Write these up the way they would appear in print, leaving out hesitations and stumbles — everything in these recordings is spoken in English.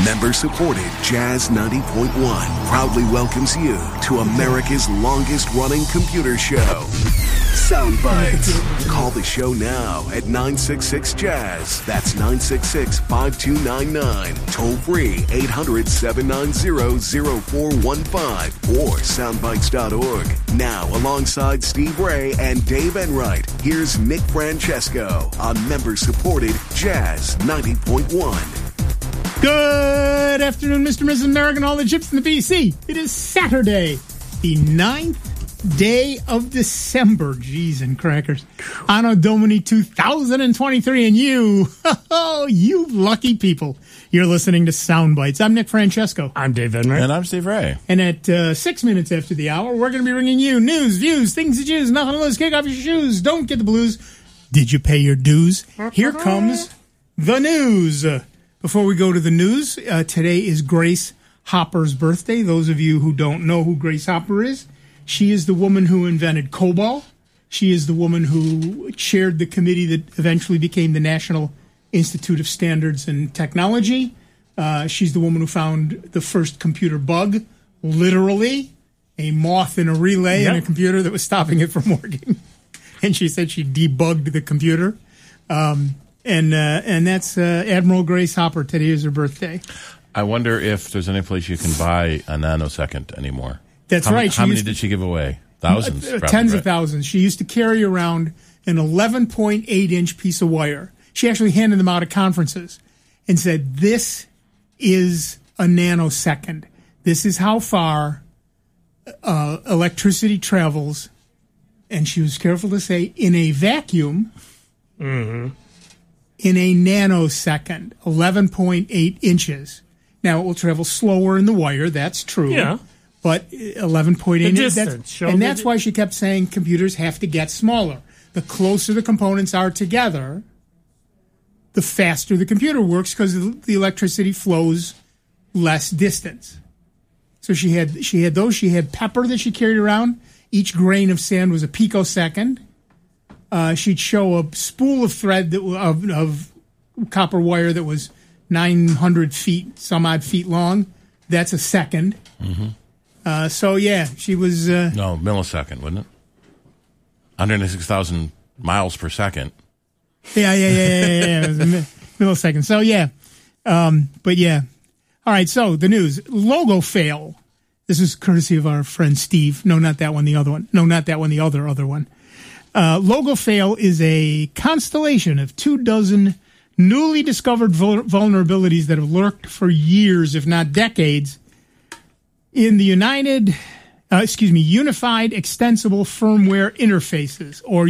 Member-supported Jazz 90.1 proudly welcomes you to America's longest-running computer show, Soundbites. Call the show now at 966-JAZZ. That's 966-5299. Toll-free 800-790-0415 or soundbites.org. Now, alongside Steve Ray and Dave Enright, here's Nick Francesco on member-supported Jazz 90.1. Good afternoon, Mr. and Mrs. America, and all the gyps in the BC. It is Saturday, the 9th day of December. Jeez and crackers. Anno Domini 2023, and you, you lucky people, you're listening to Soundbites. I'm Nick Francesco. I'm Dave Enright. And I'm Steve Ray. And at 6 minutes after the hour, we're going to be bringing you news, views, things to choose, nothing to lose, kick off your shoes, don't get the blues. Did you pay your dues? Here comes the news. Before we go to the news, today is Grace Hopper's birthday. Those of you who don't know who Grace Hopper is, she is the woman who invented COBOL. She is the woman who chaired the committee that eventually became the National Institute of Standards and Technology. She's the woman who found the first computer bug, literally, a moth in a relay in a computer that was stopping it from working. And she said she debugged the computer. And that's Admiral Grace Hopper. Today is her birthday. I wonder if there's any place you can buy a nanosecond anymore. That's right. How many did she give away? Thousands? Probably, tens of thousands. She used to carry around an 11.8-inch piece of wire. She actually handed them out at conferences and said, this is a nanosecond. This is how far electricity travels. And she was careful to say, in a vacuum. Mm-hmm. In a nanosecond, 11.8 inches. Now, it will travel slower in the wire, that's true. Yeah. But 11.8 inches, and that's why she kept saying computers have to get smaller. The closer the components are together, the faster the computer works because the electricity flows less distance. So she had those. She had pepper that she carried around. Each grain of sand was a picosecond. She'd show a spool of thread of copper wire that was 900 feet, some odd feet long. That's a second. Mm-hmm. She was... no, millisecond, wouldn't it? 106,000 miles per second. Yeah. It was a millisecond. So, yeah. All right, so the news. Logo fail. This is courtesy of our friend Steve. No, not that one, the other one. No, not that one, the other one. Logo fail is a constellation of 24 newly discovered vulnerabilities that have lurked for years, if not decades, in the Unified Extensible Firmware Interfaces, or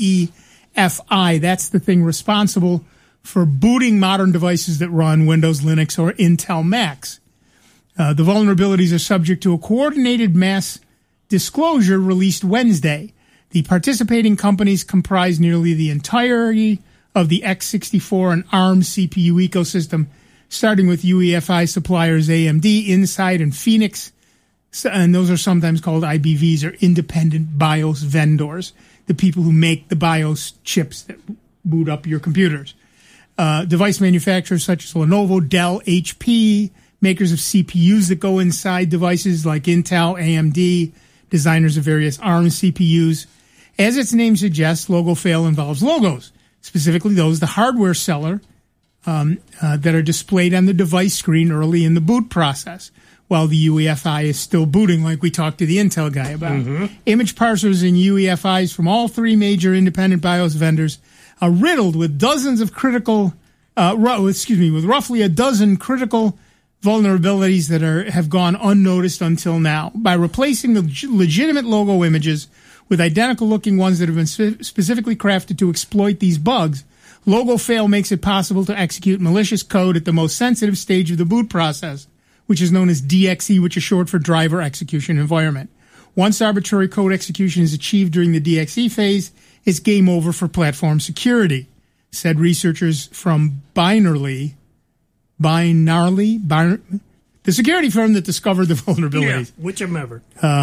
UEFI. That's the thing responsible for booting modern devices that run Windows, Linux, or Intel Macs. The vulnerabilities are subject to a coordinated mass disclosure released Wednesday. The participating companies comprise nearly the entirety of the x64 and ARM CPU ecosystem, starting with UEFI suppliers AMD, Inside, and Phoenix. And those are sometimes called IBVs, or independent BIOS vendors, the people who make the BIOS chips that boot up your computers. Device manufacturers such as Lenovo, Dell, HP, makers of CPUs that go inside devices like Intel, AMD, designers of various ARM CPUs. As its name suggests, logo fail involves logos, specifically those the hardware seller that are displayed on the device screen early in the boot process, while the UEFI is still booting, like we talked to the Intel guy about. Mm-hmm. Image parsers and UEFIs from all three major independent BIOS vendors are riddled with dozens of with roughly a dozen critical vulnerabilities that have gone unnoticed until now. By replacing the legitimate logo images with identical-looking ones that have been specifically crafted to exploit these bugs, logo fail makes it possible to execute malicious code at the most sensitive stage of the boot process, which is known as DXE, which is short for Driver Execution Environment. Once arbitrary code execution is achieved during the DXE phase, it's game over for platform security, said researchers from Binarly, the security firm that discovered the vulnerabilities. Yeah, whichever.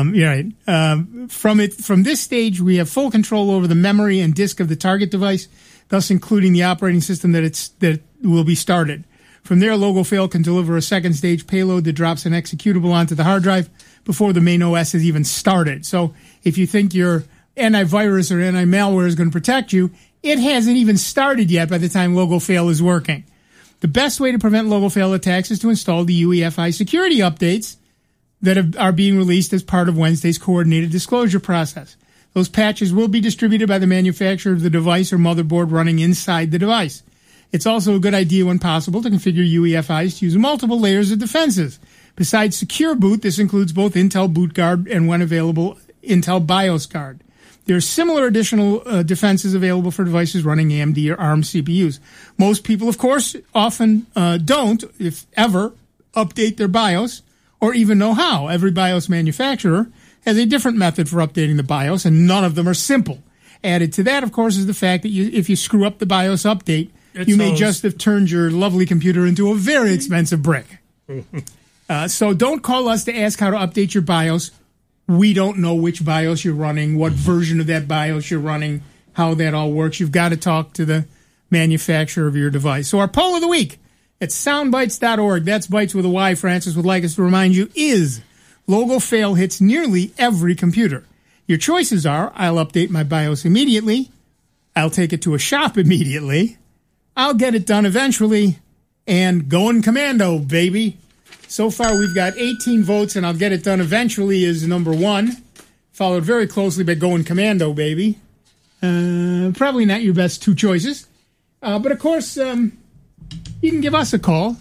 From this stage, we have full control over the memory and disk of the target device, thus including the operating system that will be started. From there, Logofail can deliver a second-stage payload that drops an executable onto the hard drive before the main OS has even started. So if you think your antivirus or anti-malware is going to protect you, it hasn't even started yet by the time Logofail is working. The best way to prevent Logofail attacks is to install the UEFI security updates that are being released as part of Wednesday's coordinated disclosure process. Those patches will be distributed by the manufacturer of the device or motherboard running inside the device. It's also a good idea, when possible, to configure UEFIs to use multiple layers of defenses. Besides Secure Boot, this includes both Intel Boot Guard and, when available, Intel BIOS Guard. There are similar additional defenses available for devices running AMD or ARM CPUs. Most people, of course, often don't, if ever, update their BIOS or even know how. Every BIOS manufacturer has a different method for updating the BIOS, and none of them are simple. Added to that, of course, is the fact that if you screw up the BIOS update, you may just have turned your lovely computer into a very expensive brick. So don't call us to ask how to update your BIOS. We don't know which BIOS you're running, what version of that BIOS you're running, how that all works. You've got to talk to the manufacturer of your device. So our poll of the week at soundbites.org, that's Bites with a Y, Francis would like us to remind you, is Logofail hits nearly every computer. Your choices are: I'll update my BIOS immediately, I'll take it to a shop immediately, I'll get it done eventually, and going commando, baby. So far, we've got 18 votes, and I'll get it done eventually is number one, followed very closely by going commando, baby. Probably not your best two choices. But, of course, you can give us a call,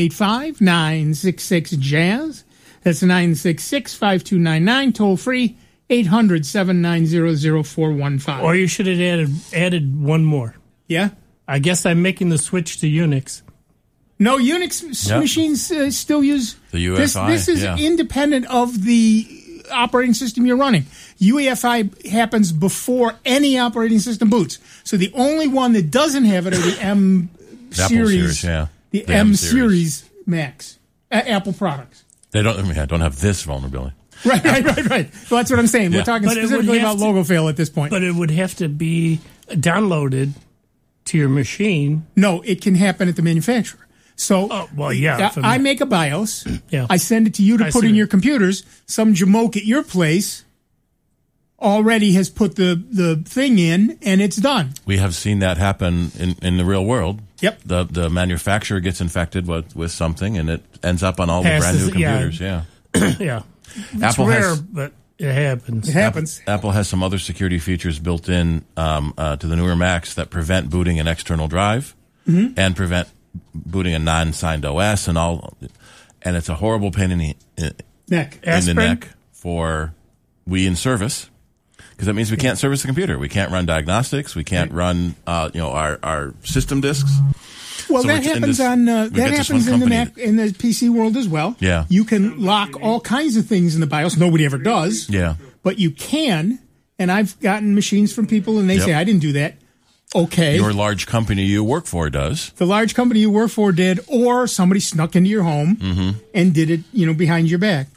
585-966-JAZZ. That's 966-5299, toll free, 800-790-0415. Or you should have added one more. Yeah? I guess I'm making the switch to Unix. No, Unix machines still use the UEFI. This is independent of the operating system you're running. UEFI happens before any operating system boots. So the only one that doesn't have it are the M series, the M series Macs, Apple products. They don't have this vulnerability. Right. Well, that's what I'm saying. We're talking specifically about Logofail at this point. But it would have to be downloaded to your machine. No, it can happen at the manufacturer. So I make a BIOS. Yeah. I send it to you to put in your computers. Some jamoke at your place already has put the thing in, and it's done. We have seen that happen in the real world. Yep. The manufacturer gets infected with something, and it ends up on all the brand new computers. Yeah. Yeah. It's rare, but it happens. It happens. Apple has some other security features built in to the newer Macs that prevent booting an external drive and prevent booting a non-signed OS and all, and it's a horrible pain in the neck for we in service, because that means we can't service the computer. We can't run diagnostics. We can't run our system disks. Well, so that happens in the Mac, in the PC world as well. Yeah, you can lock all kinds of things in the BIOS. Nobody ever does. Yeah, but you can. And I've gotten machines from people, and they say, "I didn't do that." Okay. Your large company you work for does. The large company you work for did, or somebody snuck into your home and did it, behind your back.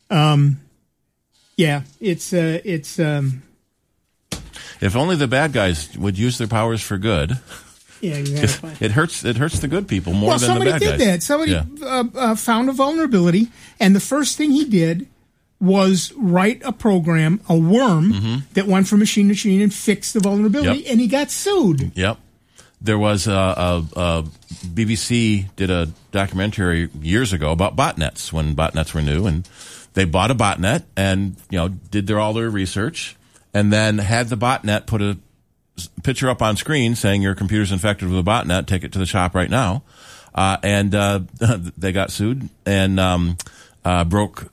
It's if only the bad guys would use their powers for good. Yeah, exactly. It hurts the good people more than the bad guys. Somebody did that. Somebody found a vulnerability, and the first thing he did was write a program, a worm, that went from machine to machine and fixed the vulnerability, and he got sued. Yep. There was BBC did a documentary years ago about botnets, when botnets were new, and they bought a botnet and did all their research, and then had the botnet put a picture up on screen saying your computer's infected with a botnet, take it to the shop right now, and they got sued and broke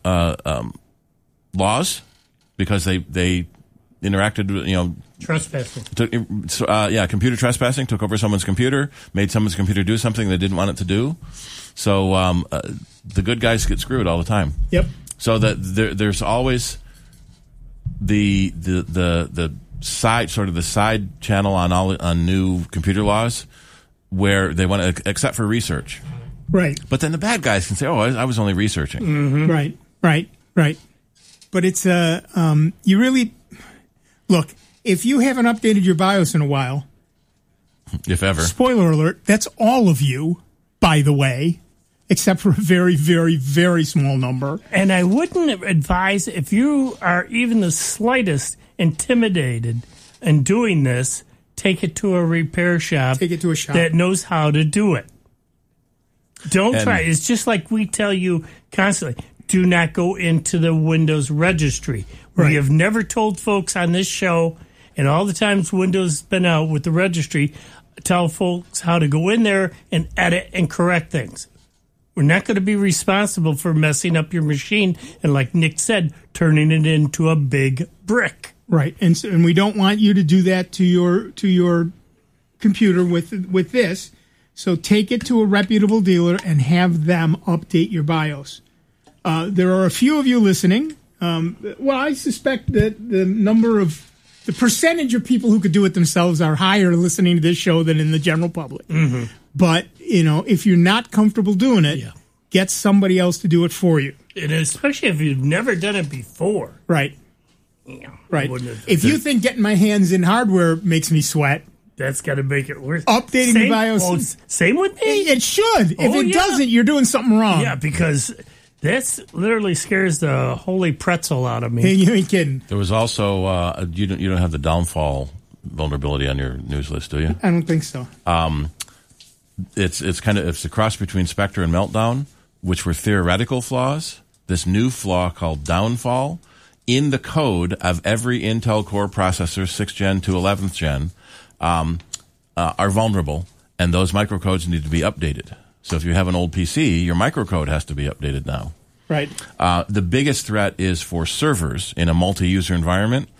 laws because they interacted, trespassing. Computer trespassing, took over someone's computer, made someone's computer do something they didn't want it to do. So the good guys get screwed all the time. Yep. So that there's always the side channel on new computer laws where they want to, except for research. Right. But then the bad guys can say, "Oh, I was only researching." Mm-hmm. Right. But it's you really look, if you haven't updated your BIOS in a while, if ever. Spoiler alert, that's all of you. by the way, except for a very, very, very small number. And I wouldn't advise, if you are even the slightest intimidated in doing this, take it to a repair shop. Take it to a shop that knows how to do it. Don't try. It's just like we tell you constantly. Do not go into the Windows registry. Right. We have never told folks on this show, and all the times Windows has been out with the registry, tell folks how to go in there and edit and correct things. We're not going to be responsible for messing up your machine and, like Nick said, turning it into a big brick. Right, and we don't want you to do that to your computer with this. So take it to a reputable dealer and have them update your BIOS. There are a few of you listening. I suspect that the percentage of people who could do it themselves are higher listening to this show than in the general public. Mm-hmm. But, if you're not comfortable doing it, get somebody else to do it for you. And especially if you've never done it before. Right. Yeah, right. If you think getting my hands in hardware makes me sweat, that's got to make it worse. Updating the BIOS. Well, same with me. It should. If it doesn't, you're doing something wrong. Yeah, because that literally scares the holy pretzel out of me. Hey, you ain't kidding. There was also you don't have the downfall vulnerability on your news list, do you? I don't think so. It's a cross between Spectre and Meltdown, which were theoretical flaws. This new flaw called downfall in the code of every Intel Core processor, 6th gen to 11th gen, are vulnerable, and those microcodes need to be updated. So if you have an old PC, your microcode has to be updated now. Right. The biggest threat is for servers in a multi-user environment.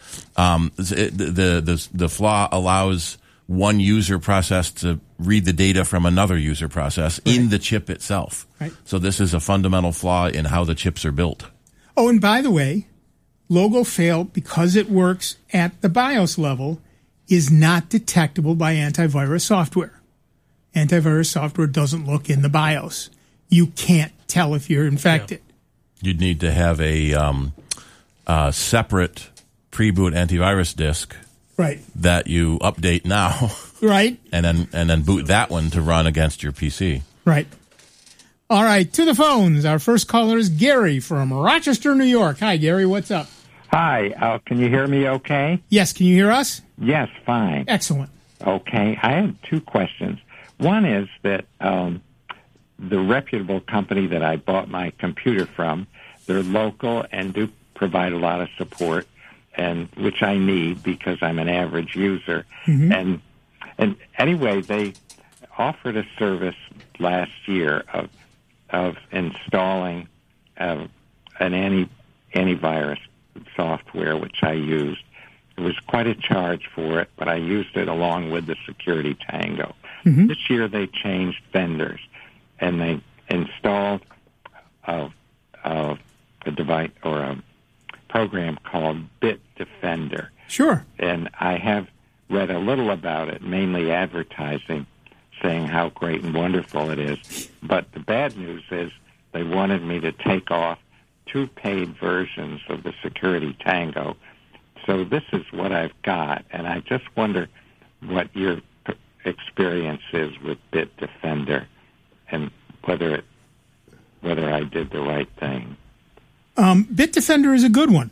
The flaw allows one user process to read the data from another user process in the chip itself. Right. So this is a fundamental flaw in how the chips are built. Oh, and by the way, Logo Fail, because it works at the BIOS level, is not detectable by antivirus software. Antivirus software doesn't look in the BIOS. You can't tell if you're infected. Yeah. You'd need to have a separate pre-boot antivirus disk, right, that you update now, right, and then boot that one to run against your PC. Right. All right, to the phones. Our first caller is Gary from Rochester, New York. Hi, Gary. What's up? Hi. Can you hear me okay? Yes. Can you hear us? Yes, fine. Excellent. Okay. I have two questions. One is that the reputable company that I bought my computer from, they're local and do provide a lot of support, and which I need because I'm an average user. Mm-hmm. And anyway, they offered a service last year of installing an antivirus software, which I used. It was quite a charge for it, but I used it along with the Security Tango. Mm-hmm. This year they changed vendors, and they installed a device or a program called Bitdefender. Sure. And I have read a little about it, mainly advertising, saying how great and wonderful it is. But the bad news is they wanted me to take off 2 paid versions of the Security Tango. So this is what I've got, and I just wonder what your experience is with Bitdefender and whether I did the right thing. Bitdefender is a good one.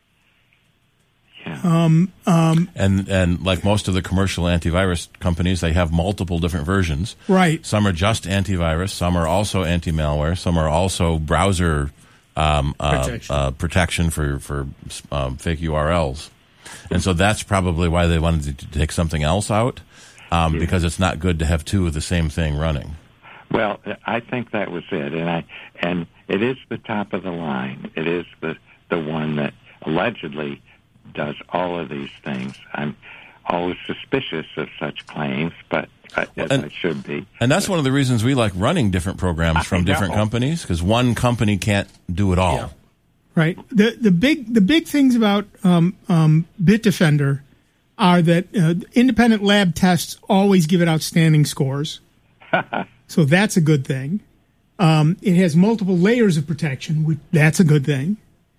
Yeah. And like most of the commercial antivirus companies, they have multiple different versions. Right. Some are just antivirus. Some are also anti-malware. Some are also browser protection for fake URLs. And so that's probably why they wanted to take something else out, because it's not good to have 2 of the same thing running. Well, I think that was it, and it is the top of the line. It is the one that allegedly does all of these things. I'm always suspicious of such claims, but I should be. And that's one of the reasons we like running different programs from different companies, because one company can't do it all. Yeah. Right. The big things about Bitdefender are that independent lab tests always give it outstanding scores. So that's a good thing. It has multiple layers of protection. That's a good thing.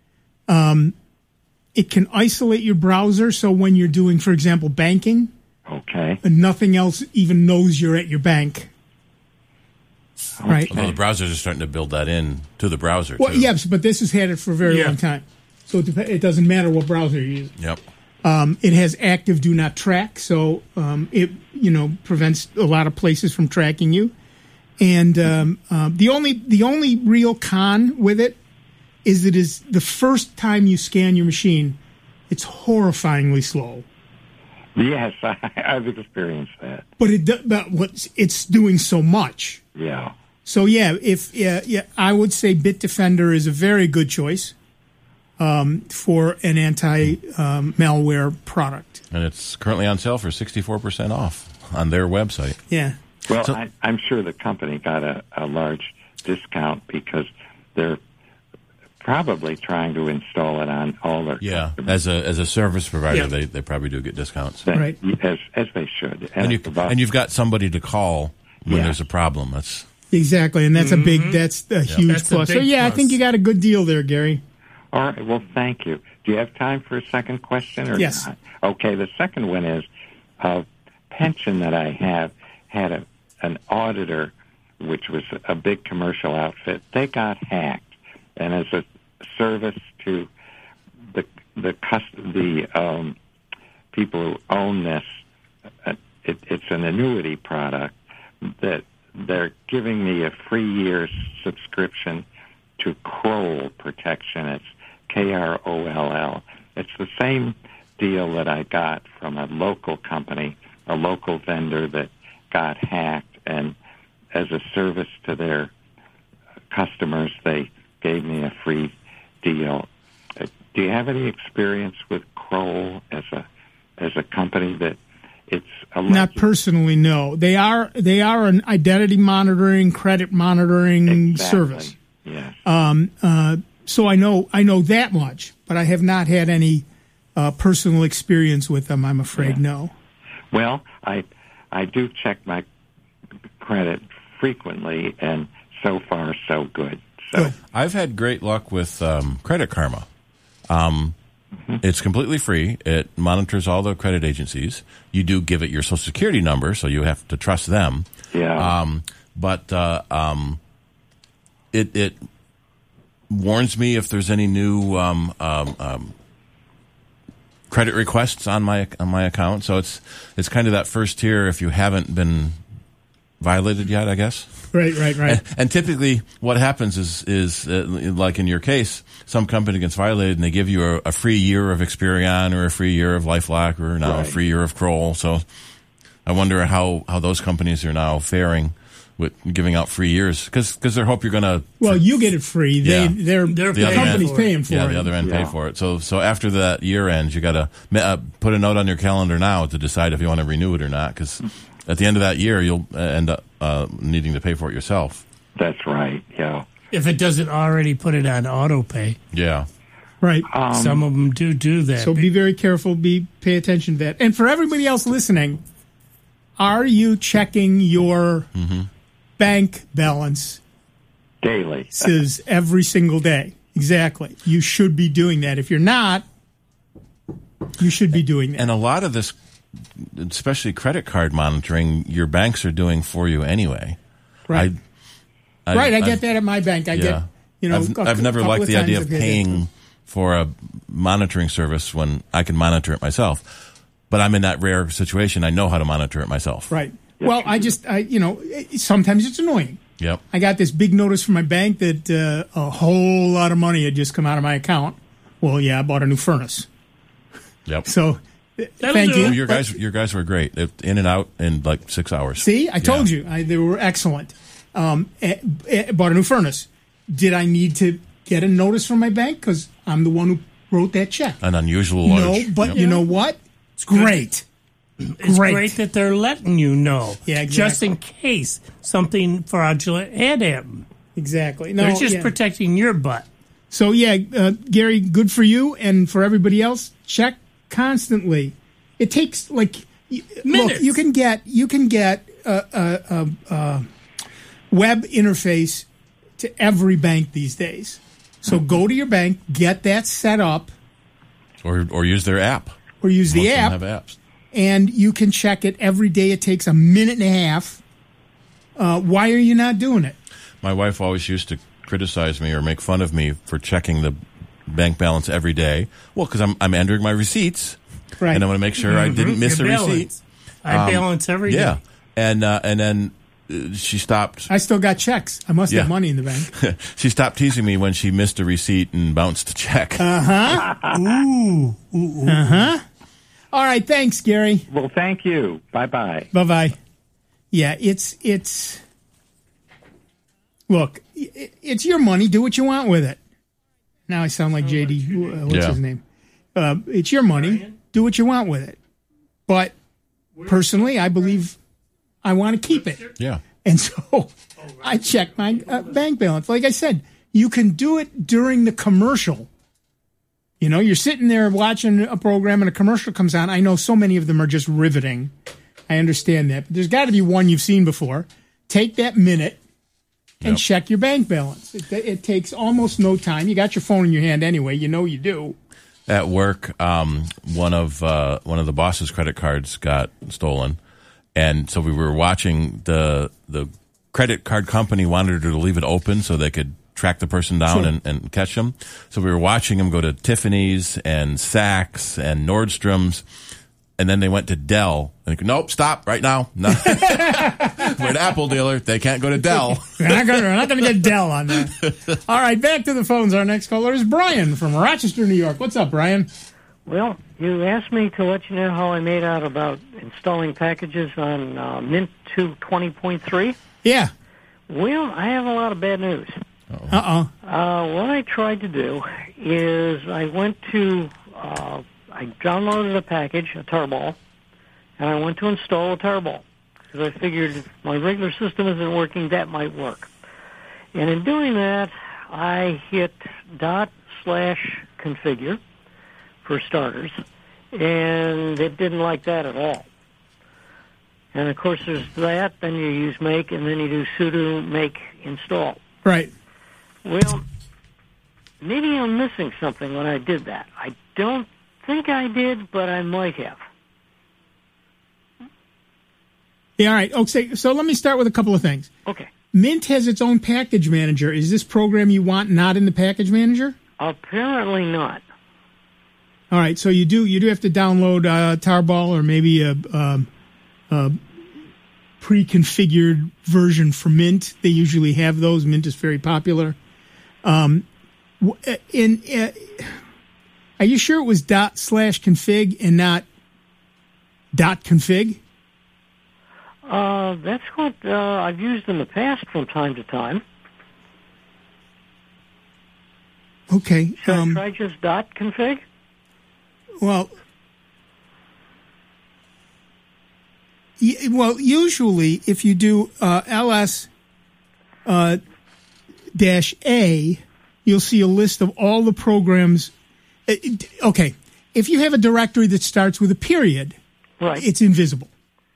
It can isolate your browser, so when you're doing, for example, banking, okay, and nothing else even knows you're at your bank. Right. Although the browsers are starting to build that in to the browser, Well, too. yes, but this has had it for a very Yeah. long time. So it doesn't matter what browser you use. Yep. It has active do not track, so it prevents a lot of places from tracking you. And the only real con with it is that is the first time you scan your machine, it's horrifyingly slow. Yes, I've experienced that. But it's doing so much. Yeah. So I would say Bitdefender is a very good choice for an anti-malware product. And it's currently on sale for 64% off on their website. Yeah. Well, So- I'm sure the company got a large discount because they're probably trying to install it on all their As a service provider, Yeah. they probably do get discounts. Right. as they should. And you've got somebody to call when Yeah. there's a problem. That's Exactly, and that's a huge That's a plus. So big I plus. think you got a good deal there, Gary. All right. Well, thank you. Do you have time for a second question? Or Yes. not? Okay. The second one is a pension that I have had an auditor, which was a big commercial outfit. They got hacked, and as a service to the people who own this, it's an annuity product that they're giving me a free year's subscription to Kroll Protection. It's Kroll. It's the same deal that I got from a local company, a local vendor that got hacked, and as a service to their customers, they gave me a free deal. Do you have any experience with Kroll as a company that it's Not personally, no. They are an identity monitoring, credit monitoring service. Yes. So I know that much, but I have not had any personal experience with them. I'm afraid, no. Well, I do check my credit frequently, and so far so good. So Good. I've had great luck with Credit Karma. It's completely free. It monitors all the credit agencies. You do give it your Social Security number, so you have to trust them. yeah. But it warns me if there's any new credit requests on my account. So it's kind of that first tier if you haven't been violated yet, I guess. Right. And typically, what happens is like in your case, some company gets violated and they give you a free year of Experian or a free year of LifeLock or now a free year of Kroll. So I wonder how those companies are now faring with giving out free years because they hope you're going to. Well, you get it free. Yeah. The paying company's for it. paying for it. the other end pay for it. So after that year ends, you got to put a note on your calendar now to decide if you want to renew it or not because at the end of that year, you'll end up needing to pay for it yourself. That's right. Yeah. If it doesn't already put it on auto pay. Yeah. Right. Some of them do that. So be very careful. Pay attention to that. And for everybody else listening, are you checking your bank balance Daily. every single day? Exactly. You should be doing that. If you're not, you should be doing that. And a lot of this, especially credit card monitoring, your banks are doing for you anyway. Right. I get I've- that at my bank. I get, I've never couple liked the idea times of I've had paying that. for a monitoring service when I can monitor it myself. But I'm in that rare situation. I know how to monitor it myself. Right. Well, sometimes it's annoying. Yep. I got this big notice from my bank that a whole lot of money had just come out of my account. Well, yeah, I bought a new furnace. Yep. So, That'll thank do. you. Your guys were great. In and out in like 6 hours. See, I told Yeah. you. They were excellent. Bought a new furnace. Did I need to get a notice from my bank? Because I'm the one who wrote that check. An unusual No, large. but Yep. you know what? It's great. It's great that they're letting you know. Yeah, exactly. Just in case something fraudulent had happened. Exactly. No, They're just yeah. protecting your butt. So, Gary, good for you. And for everybody else, check constantly. It takes, look, Minutes. you can get a web interface to every bank these days. So go to your bank, get that set up, Or use their app. or use the Most of them app, have apps. and you can check it every day. It takes a minute and a half, Why are you not doing it? My wife always used to criticize me or make fun of me for checking the bank balance every day. Well, because I'm entering my receipts, Right. and I want to make sure I didn't miss a receipt. I balance every day. Yeah, and then she stopped. I still got checks. I must have money in the bank. She stopped teasing me when she missed a receipt and bounced a check. Ooh. All right, thanks, Gary. Well, thank you. Bye-bye. Bye-bye. Yeah, it's look, it's your money. Do what you want with it. Now I sound like JD. What's his name? It's your money. Do what you want with it. But personally, I believe I want to keep it. Yeah. And so I check my bank balance. Like I said, you can do it during the commercial. You know, you're sitting there watching a program and a commercial comes on. I know so many of them are just riveting. I understand that. But there's got to be one you've seen before. Take that minute and check your bank balance. It takes almost no time. You got your phone in your hand anyway. You know you do. At work, one of the boss's credit cards got stolen, and so we were watching the credit card company wanted her to leave it open so they could track the person down and catch them. So we were watching them go to Tiffany's and Saks and Nordstrom's, and then they went to Dell. And they go, nope, stop right now. No. We're an Apple dealer. They can't go to Dell. We're not going to get Dell on that. All right, back to the phones. Our next caller is Brian from Rochester, New York. What's up, Brian? Well, you asked me to let you know how I made out about installing packages on Mint 220.3. Yeah. Well, I have a lot of bad news. Uh-oh. What I tried to do is I went to, I downloaded a package, a Tarball, and I went to install a Tarball because I figured if my regular system isn't working, that might work. And in doing that, I hit /configure for starters, and it didn't like that at all. And of course, there's that. Then you use make, and then you do sudo make install. Right. Well, maybe I'm missing something when I did that. I don't think I did, but I might have. Yeah, all right. Okay, so let me start with a couple of things. Okay. Mint has its own package manager. Is this program you want not in the package manager? Apparently not. All right, so you do have to download Tarball or maybe a pre-configured version for Mint. They usually have those. Mint is very popular. Are you sure it was /config and not .config? That's what I've used in the past from time to time. Okay. Should I try just .config? Well, usually if you do ls -a, you'll see a list of all the programs. Okay, if you have a directory that starts with a period, right, it's invisible.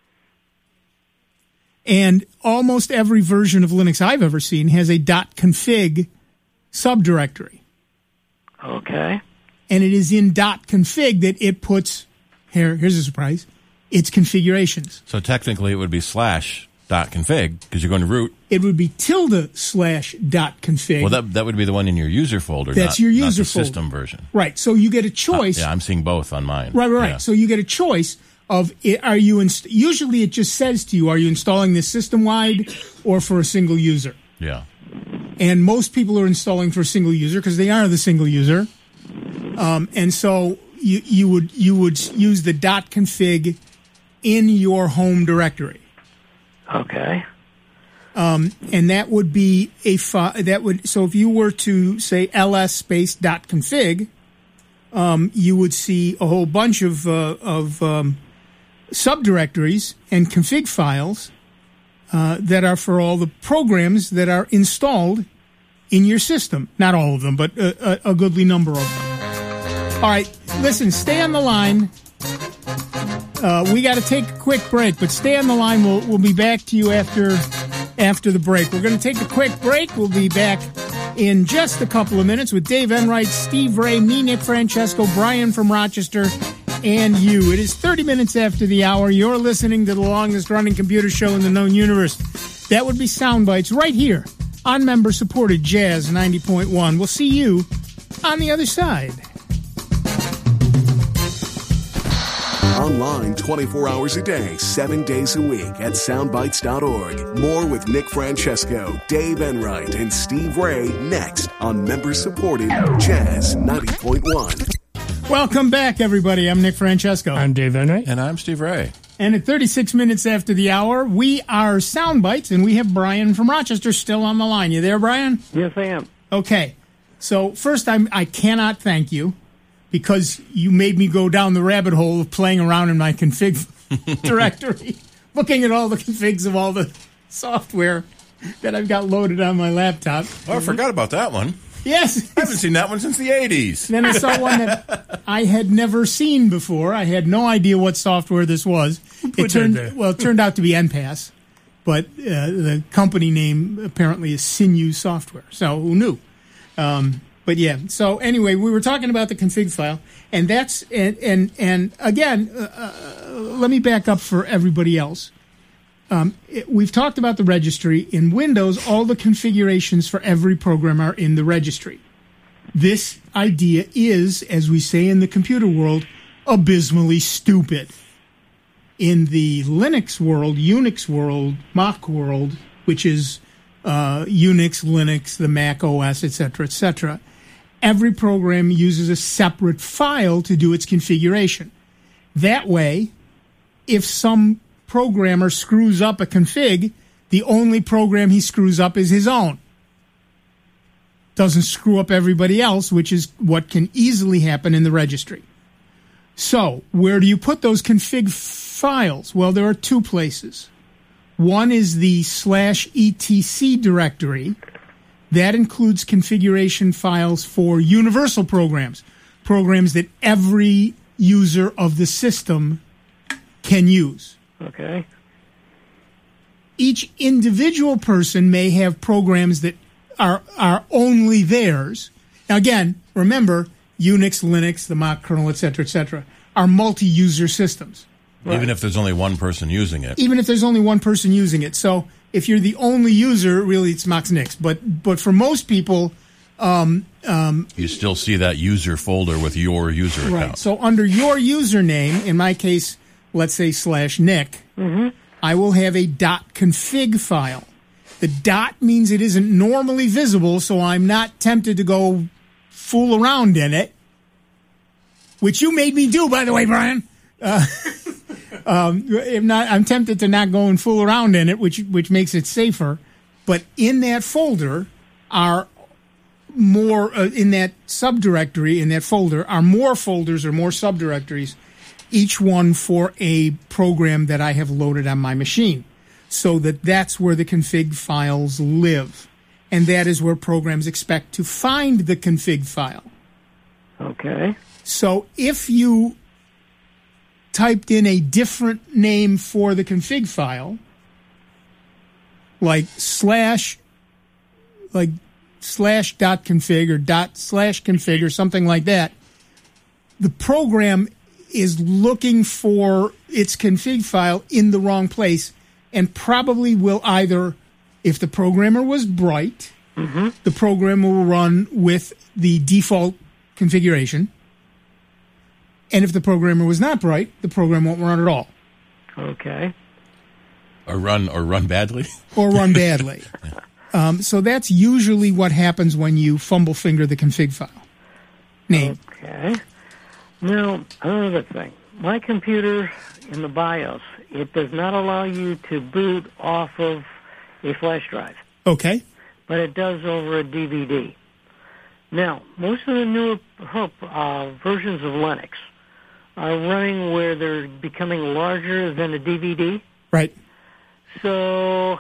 And almost every version of Linux I've ever seen has a .config subdirectory. Okay. And it is in .config that it puts, here's a surprise, its configurations. So technically it would be /.config because you're going to root. It would be /.config. Well, that would be the one in your user folder. That's not, your user not the folder. system version. Right. So you get a choice. Yeah, I'm seeing both on mine. Right. Yeah. So you get a choice of, are you, usually it just says to you, are you installing this system-wide or for a single user? Yeah. And most people are installing for a single user because they are the single user. And so you would use the .config in your home directory. Okay. And that would be so if you were to say ls space .config, you would see a whole bunch of subdirectories and config files that are for all the programs that are installed in your system. Not all of them, but a goodly number of them. All right, listen, stay on the line. We got to take a quick break, but stay on the line. We'll be back to you after the break. We're going to take a quick break. We'll be back in just a couple of minutes with Dave Enright, Steve Ray, me, Nick Francesco, Brian from Rochester, and you. It is 30 minutes after the hour. You're listening to the longest-running computer show in the known universe. That would be Sound Bites right here on member-supported Jazz 90.1. We'll see you on the other side. Online 24 hours a day, 7 days a week at soundbites.org. More with Nick Francesco, Dave Enright, and Steve Ray next on member-supported Jazz 90.1. Welcome back, everybody. I'm Nick Francesco. I'm Dave Enright. And I'm Steve Ray. And at 36 minutes after the hour, we are Sound Bites, and we have Brian from Rochester still on the line. You there, Brian? Yes, I am. Okay. So first, I cannot thank you because you made me go down the rabbit hole of playing around in my config directory, looking at all the configs of all the software that I've got loaded on my laptop. Oh, I forgot about that one. Yes. I haven't seen that one since the 80s. Then I saw one that I had never seen before. I had no idea what software this was. It turned out to be NPAS, but the company name apparently is Sinew Software. So who knew? But yeah. So anyway, we were talking about the config file, and that's and again, let me back up for everybody else. We've talked about the registry. In Windows, all the configurations for every program are in the registry. This idea is, as we say in the computer world, abysmally stupid. In the Linux world, Unix world, Mach world, which is Unix, Linux, the Mac OS, etc., every program uses a separate file to do its configuration. That way, if some programmer screws up a config, the only program he screws up is his own. Doesn't screw up everybody else, which is what can easily happen in the registry. So, where do you put those config files? Well, there are two places. One is the /etc directory. That includes configuration files for universal programs, programs that every user of the system can use. Okay. Each individual person may have programs that are only theirs. Now, again, remember, Unix, Linux, the Mach kernel, etc., are multi-user systems. Right. Even if there's only one person using it. Even if there's only one person using it. So if you're the only user, really it's Mach Nix. But for most people... you still see that user folder with your user account. Right. So under your username, in my case, let's say /Nick, I will have a .config file. The dot means it isn't normally visible, so I'm not tempted to go fool around in it, which you made me do, by the way, Brian. I'm tempted to not go and fool around in it, which makes it safer. But in that folder are more, in that subdirectory, in that folder, are more folders or more subdirectories, each one for a program that I have loaded on my machine. So that's where the config files live. And that is where programs expect to find the config file. Okay. So if you typed in a different name for the config file, like /.config or ./config or something like that, the program is looking for its config file in the wrong place and probably will either, if the programmer was bright, the program will run with the default configuration. And if the programmer was not bright, the program won't run at all. Okay. Or run badly. Or run badly. So that's usually what happens when you fumble finger the config file name. Okay. Now, another thing. My computer in the BIOS, it does not allow you to boot off of a flash drive. Okay. But it does over a DVD. Now, most of the newer versions of Linux are running where they're becoming larger than a DVD. Right. So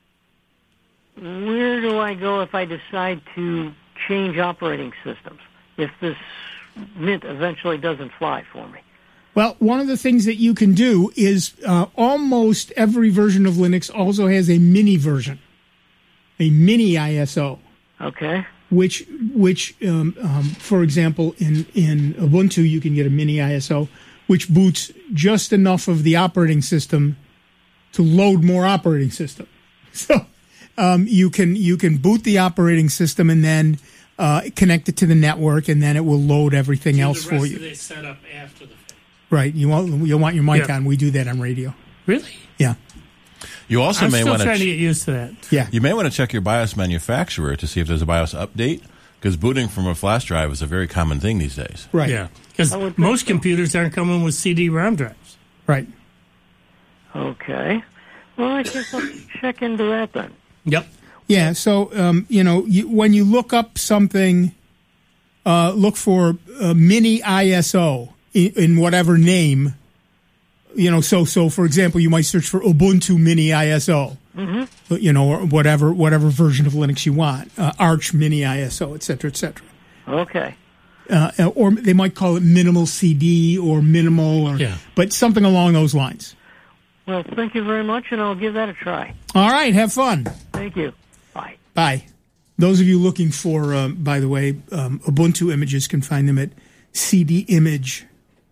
where do I go if I decide to change operating systems, if this Mint eventually doesn't fly for me? Well, one of the things that you can do is almost every version of Linux also has a mini version, a mini ISO. Okay. Which for example, in Ubuntu, you can get a mini ISO, which boots just enough of the operating system to load more operating system. So you can boot the operating system and then connect it to the network, and then it will load everything else for you. They set up after the fact. Right. You'll want your mic on. We do that on radio. Really? Yeah. You also I'm may still want trying to get used to that. Yeah. You may want to check your BIOS manufacturer to see if there's a BIOS update, because booting from a flash drive is a very common thing these days. Right. Yeah. Because most computers aren't coming with CD-ROM drives. Right. Okay. Well, I guess I'll check into that then. Yep. Yeah. So when you look up something, look for mini ISO in whatever name. So for example, you might search for Ubuntu Mini ISO, or whatever version of Linux you want, Arch Mini ISO, et cetera, et cetera. Okay. Or they might call it minimal CD or minimal, but something along those lines. Well, thank you very much, and I'll give that a try. All right, have fun. Thank you. Bye. Bye. Those of you looking for, by the way, Ubuntu images can find them at cdimage.ubuntu.com.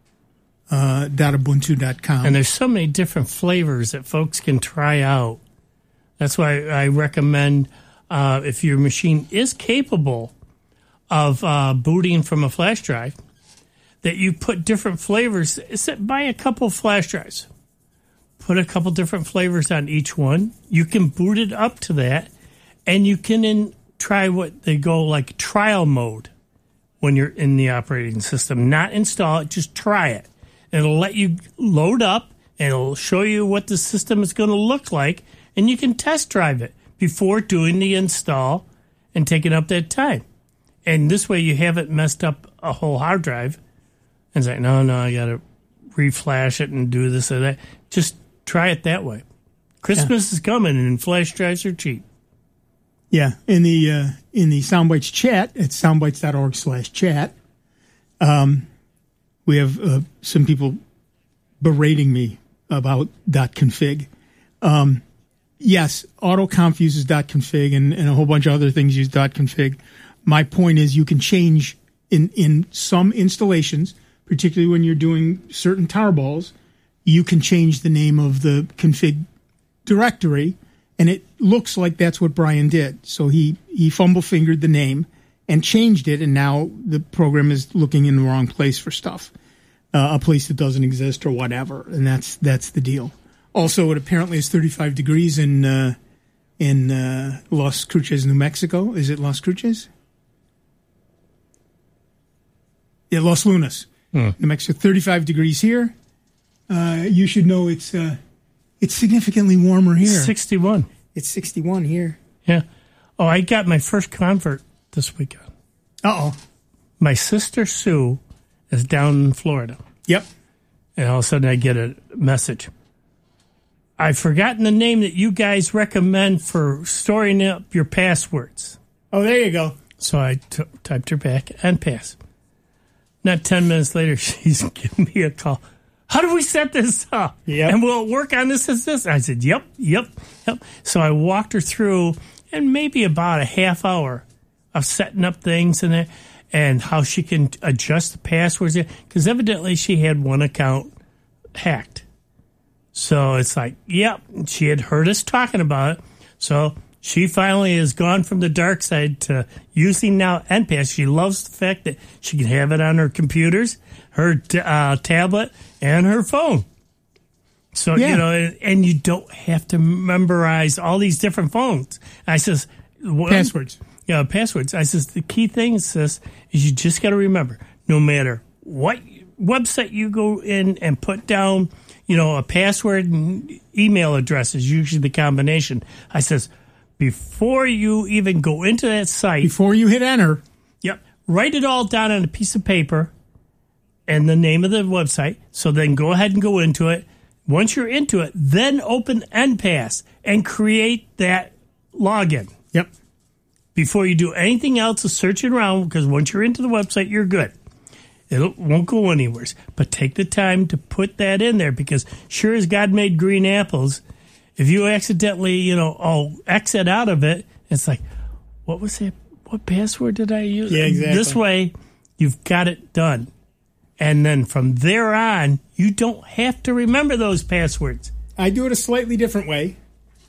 And there's so many different flavors that folks can try out. That's why I recommend if your machine is capable of booting from a flash drive, that you put different flavors. Buy a couple flash drives. Put a couple different flavors on each one. You can boot it up to that, and you can try what they go like trial mode when you're in the operating system. Not install it, just try it. It'll let you load up, and it'll show you what the system is going to look like, and you can test drive it before doing the install and taking up that time. And this way you haven't messed up a whole hard drive. And it's like, no, I got to reflash it and do this or that. Just try it that way. Christmas is coming, and flash drives are cheap. Yeah, in the Soundbites chat at soundbites.org/chat, we have some people berating me about .config. Yes, AutoConf uses .config, and a whole bunch of other things use .config. My point is you can change in some installations, particularly when you're doing certain tarballs, you can change the name of the config directory, and it looks like that's what Brian did. So he fumble-fingered the name and changed it, and now the program is looking in the wrong place for stuff, a place that doesn't exist or whatever, and that's the deal. Also, it apparently is 35 degrees in Las Cruces, New Mexico. Is it Las Cruces? Yeah, Los Lunas, New Mexico. 35 degrees here. You should know it's significantly warmer here. 61. It's 61 here. Yeah. Oh, I got my first convert this weekend. Uh-oh. My sister Sue is down in Florida. Yep. And all of a sudden I get a message. I've forgotten the name that you guys recommend for storing up your passwords. Oh, there you go. So I typed her back and pass. Not 10 minutes later, she's giving me a call. How do we set this up? Yep. And will it work on this? I said, yep. So I walked her through, and maybe about a half hour of setting up things and how she can adjust the passwords. Because evidently she had one account hacked. So it's like, yep, she had heard us talking about it. So she finally has gone from the dark side to using now NPAS. She loves the fact that she can have it on her computers, her tablet, and her phone. So, and you don't have to memorize all these different phones. I says... Passwords. Yeah, passwords. I says, the key thing, sis, is you just got to remember, no matter what website you go in and put down, a password and email address is usually the combination. I says, before you even go into that site... Before you hit enter... Yep. Write it all down on a piece of paper and the name of the website. So then go ahead and go into it. Once you're into it, then open NPAS and create that login. Yep. Before you do anything else, is searching around, because once you're into the website, you're good. It won't go anywhere. But take the time to put that in there, because sure as God made green apples, if you accidentally, exit out of it, it's like, what was that? What password did I use? Yeah, exactly. This way, you've got it done. And then from there on, you don't have to remember those passwords. I do it a slightly different way.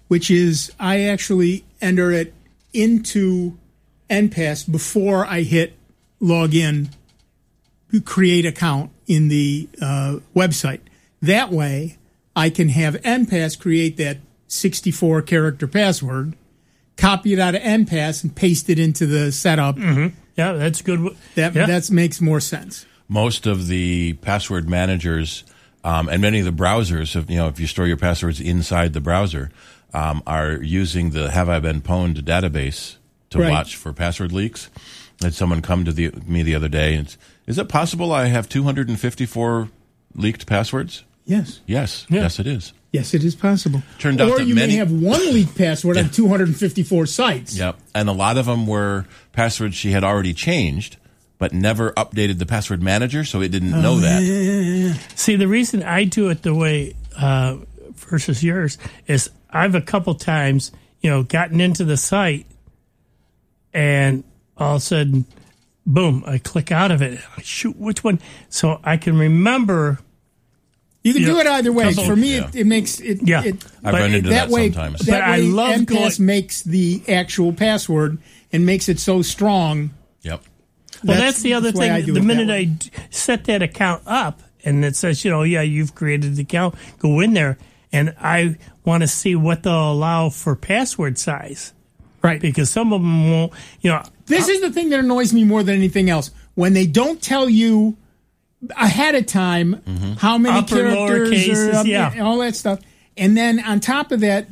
which is I actually enter it into NPass before I hit login, create account in the website. That way, I can have NPass create that 64-character password, copy it out of NPass, and paste it into the setup. Mm-hmm. Yeah, that's good. That makes more sense. Most of the password managers and many of the browsers, if you store your passwords inside the browser, are using the Have I Been Pwned database to watch for password leaks. I had someone come to me the other day and is it possible I have 254 leaked passwords? Yes. Yes, it is. Yes, it is possible. Turned out or that you may have one leaked password on 254 sites. Yep, and a lot of them were passwords she had already changed, but never updated the password manager, so it didn't know that. Yeah. See, the reason I do it the way versus yours is I've a couple times, gotten into the site, and all of a sudden, boom, I click out of it. Shoot, which one? So I can remember. You can do it either way. For me, it makes it. Yeah, I've run into that sometimes. That I love NPass makes the actual password and makes it so strong. Yep. Well, that's the other thing. The minute I set that account up and it says, you've created the account, go in there, and I want to see what they'll allow for password size. Right. Because some of them won't, This is the thing that annoys me more than anything else. When they don't tell you ahead of time how many upper, characters lower all that stuff. And then on top of that,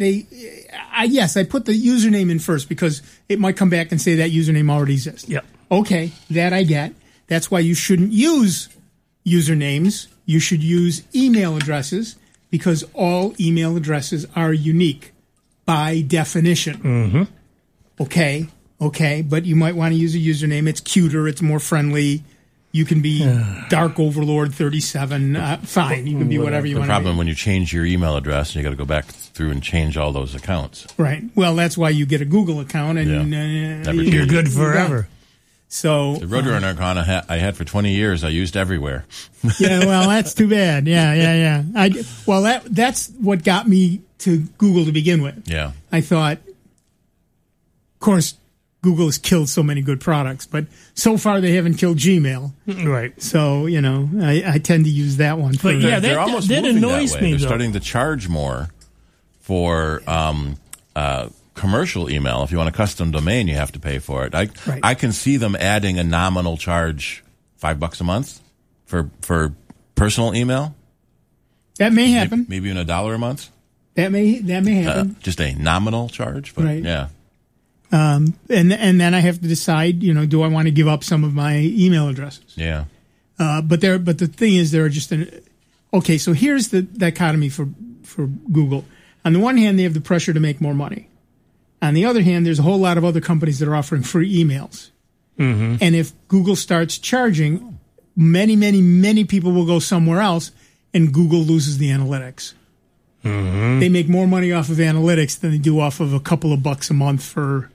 I put the username in first because it might come back and say that username already exists. Yep. Okay, that I get. That's why you shouldn't use usernames. You should use email addresses because all email addresses are unique by definition. Mm-hmm. Okay, but you might want to use a username. It's cuter. It's more friendly. You can be Dark Overlord 37. Fine, you can be whatever you want to be. The problem when you change your email address, and you got to go back through and change all those accounts. Right. Well, that's why you get a Google account, and you're good forever. So the Roadrunner account I had for 20 years, I used everywhere. Yeah, well, that's too bad. Yeah. That's what got me to Google to begin with. Yeah. I thought, of course, Google has killed so many good products, but so far they haven't killed Gmail. Right. So, I tend to use that one. But yeah, they're almost that moving annoys that way. me. They're though. starting to charge more for commercial email. If you want a custom domain, you have to pay for it. I can see them adding a nominal charge, $5 a month for personal email. That may happen. Maybe even $1 a month. That may happen. Just a nominal charge, but yeah. And then I have to decide, do I want to give up some of my email addresses? Yeah. But the thing is, there are just okay. So here's the dichotomy for Google. On the one hand, they have the pressure to make more money. On the other hand, there's a whole lot of other companies that are offering free emails. Mm-hmm. And if Google starts charging, many, many, many people will go somewhere else, and Google loses the analytics. Mm-hmm. They make more money off of analytics than they do off of a couple of bucks a month for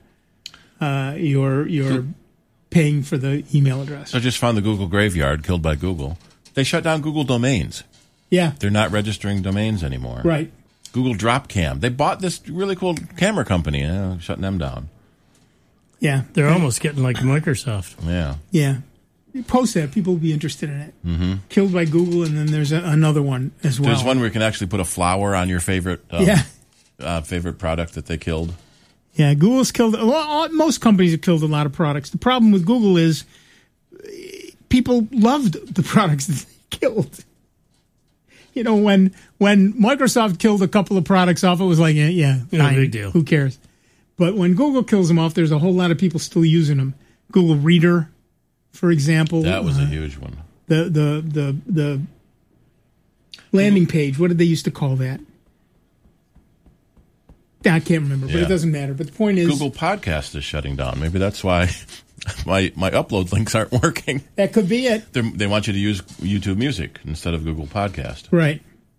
your paying for the email address. I just found the Google graveyard, killed by Google. They shut down Google domains. Yeah. They're not registering domains anymore. Right. Google Dropcam. They bought this really cool camera company, shutting them down. Yeah. They're almost getting like Microsoft. Yeah. Yeah. You post that, people will be interested in it. Mm-hmm. Killed by Google, and then there's another one as well. There's one where you can actually put a flower on your favorite favorite product that they killed. Yeah, Google's killed. Most companies have killed a lot of products. The problem with Google is people loved the products that they killed. When Microsoft killed a couple of products off, it was like, fine, big deal. Who cares? But when Google kills them off, there's a whole lot of people still using them. Google Reader, for example. That was a huge one. The landing page, what did they used to call that? I can't remember, but it doesn't matter. But the point is, Google Podcast is shutting down. Maybe that's why my upload links aren't working. That could be it. They want you to use YouTube Music instead of Google Podcast. Right.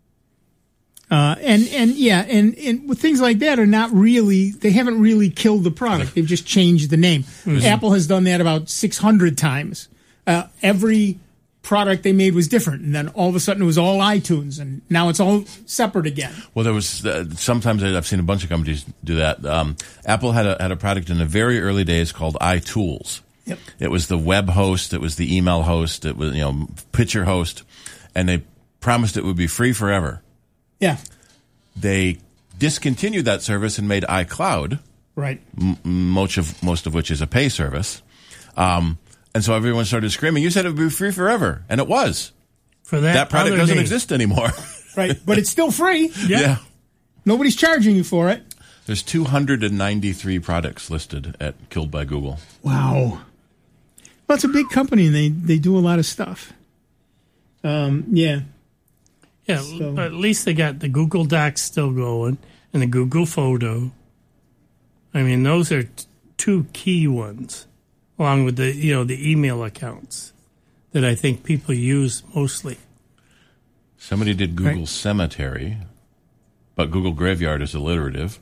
And with things like that are not really, they haven't really killed the product. They've just changed the name. Mm-hmm. Apple has done that about 600 times. Every product they made was different, and then all of a sudden it was all iTunes, and now it's all separate again. Well, there was sometimes I've seen a bunch of companies do that. Apple had a product in the very early days called iTools. Yep. It was the web host, it was the email host, it was picture host, and they promised it would be free forever. Yeah. They discontinued that service and made iCloud, Right. most of which is a pay service. And so everyone started screaming, you said it would be free forever. And it was. For that product doesn't exist anymore. Right. But it's still free. Yeah. Nobody's charging you for it. There's 293 products listed at Killed by Google. Wow. Well, it's a big company, and they do a lot of stuff. Yeah. Yeah, So- but at least they got the Google Docs still going and the Google Photo. I mean, those are two key ones, along with the the email accounts that I think people use mostly. Somebody did Google Cemetery, but Google Graveyard is alliterative.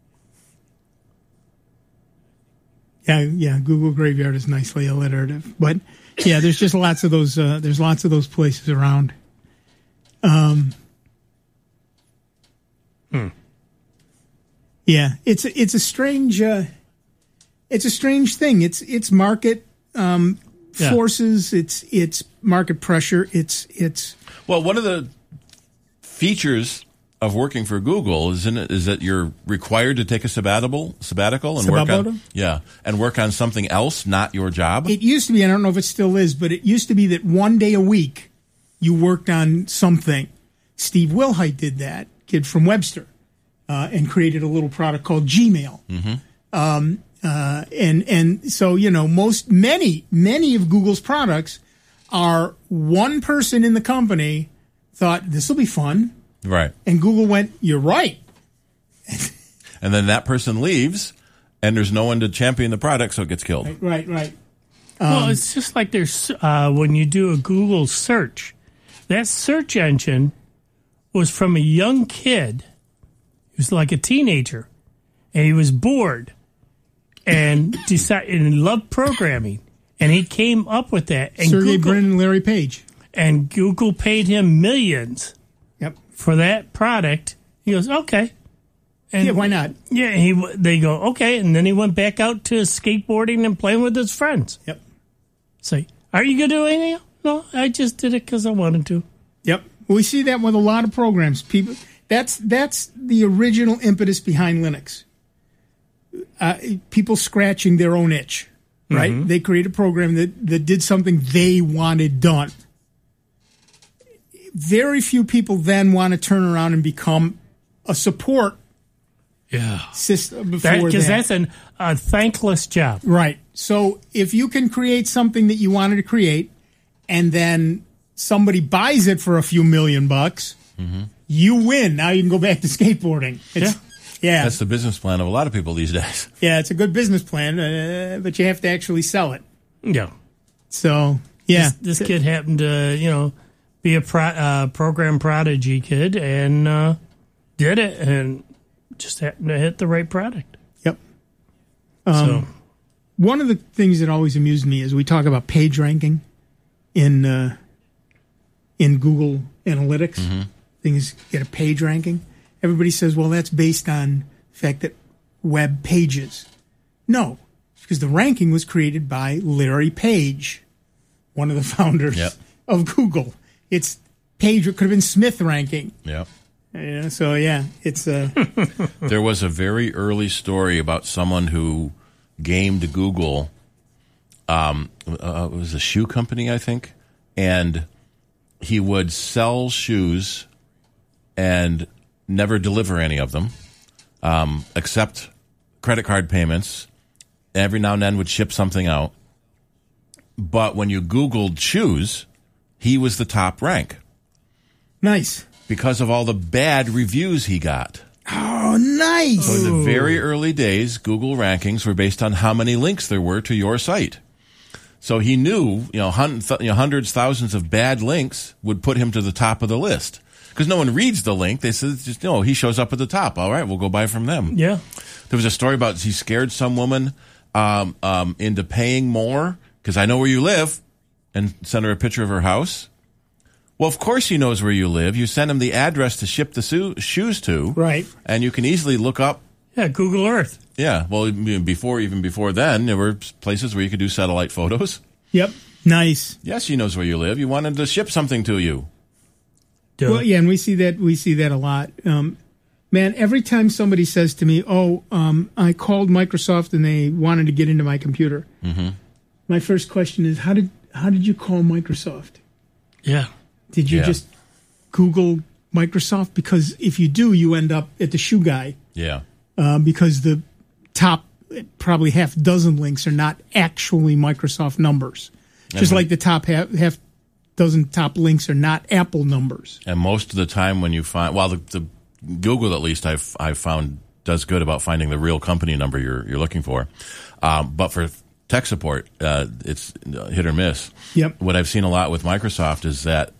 Yeah, Google Graveyard is nicely alliterative, but yeah, there's just lots of those. There's lots of those places around. Yeah, it's a strange thing. It's market forces. It's market pressure. It's Well, one of the features of working for Google is that you're required to take a sabbatical and work on something else, not your job. It used to be. I don't know if it still is, but it used to be that one day a week you worked on something. Steve Wilhite did that, kid from Webster, and created a little product called Gmail. Mm-hmm. And so many of Google's products are one person in the company thought this will be fun. Right. And Google went, you're right. And then that person leaves, and there's no one to champion the product, so it gets killed. Right. Well, it's just like there's when you do a Google search, that search engine was from a young kid. He was like a teenager, and he was bored and decided and loved programming, and he came up with that. And Sergey Brin and Larry Page. And Google paid him millions. Yep. For that product. He goes, okay. And yeah, why not? Yeah, they go, okay. And then he went back out to skateboarding and playing with his friends. Yep. Say, are you going to do anything? No, I just did it because I wanted to. Yep. We see that with a lot of programs. People, that's the original impetus behind Linux. People scratching their own itch, right? Mm-hmm. They create a program that did something they wanted done. Very few people then want to turn around and become a support system before that. Because that's a thankless job. Right. So if you can create something that you wanted to create and then somebody buys it for a few $1 million, mm-hmm. you win. Now you can go back to skateboarding. Yeah. That's the business plan of a lot of people these days. Yeah, it's a good business plan, but you have to actually sell it. Yeah. So, yeah. This kid happened to, be a program prodigy kid and did it and just happened to hit the right product. Yep. One of the things that always amused me is we talk about page ranking in Google Analytics. Mm-hmm. Things get a page ranking. Everybody says, well, that's based on the fact that web pages. No, because the ranking was created by Larry Page, one of the founders of Google. It's Page. It could have been Smith ranking. Yeah. So it's. There was a very early story about someone who gamed Google. It was a shoe company, I think, and he would sell shoes and never deliver any of them, except credit card payments. Every now and then would ship something out. But when you Googled shoes, he was the top rank. Nice. Because of all the bad reviews he got. Oh, nice. So in the very early days, Google rankings were based on how many links there were to your site. So he knew, hundreds, thousands of bad links would put him to the top of the list. Because no one reads the link. They said, he shows up at the top. All right, we'll go buy from them. Yeah. There was a story about he scared some woman into paying more because I know where you live. and send her a picture of her house? Well, of course he knows where you live. You send him the address to ship the shoes to. Right. And you can easily look up. Yeah, Google Earth. Yeah, well, even before then, there were places where you could do satellite photos. Yep. Nice. Yes, he knows where you live. You wanted to ship something to you. Duh. Well, yeah, and we see that a lot. Man, every time somebody says to me, I called Microsoft and they wanted to get into my computer, my first question is, how did you call Microsoft? Yeah. Did you just Google Microsoft? Because if you do, you end up at the shoe guy. Yeah. Because the top probably half dozen links are not actually Microsoft numbers. Just like the top half dozen top links are not Apple numbers. And most of the time when you find, the Google, at least I've found, does good about finding the real company number you're looking for. But for tech support, it's hit or miss. Yep. What I've seen a lot with Microsoft is that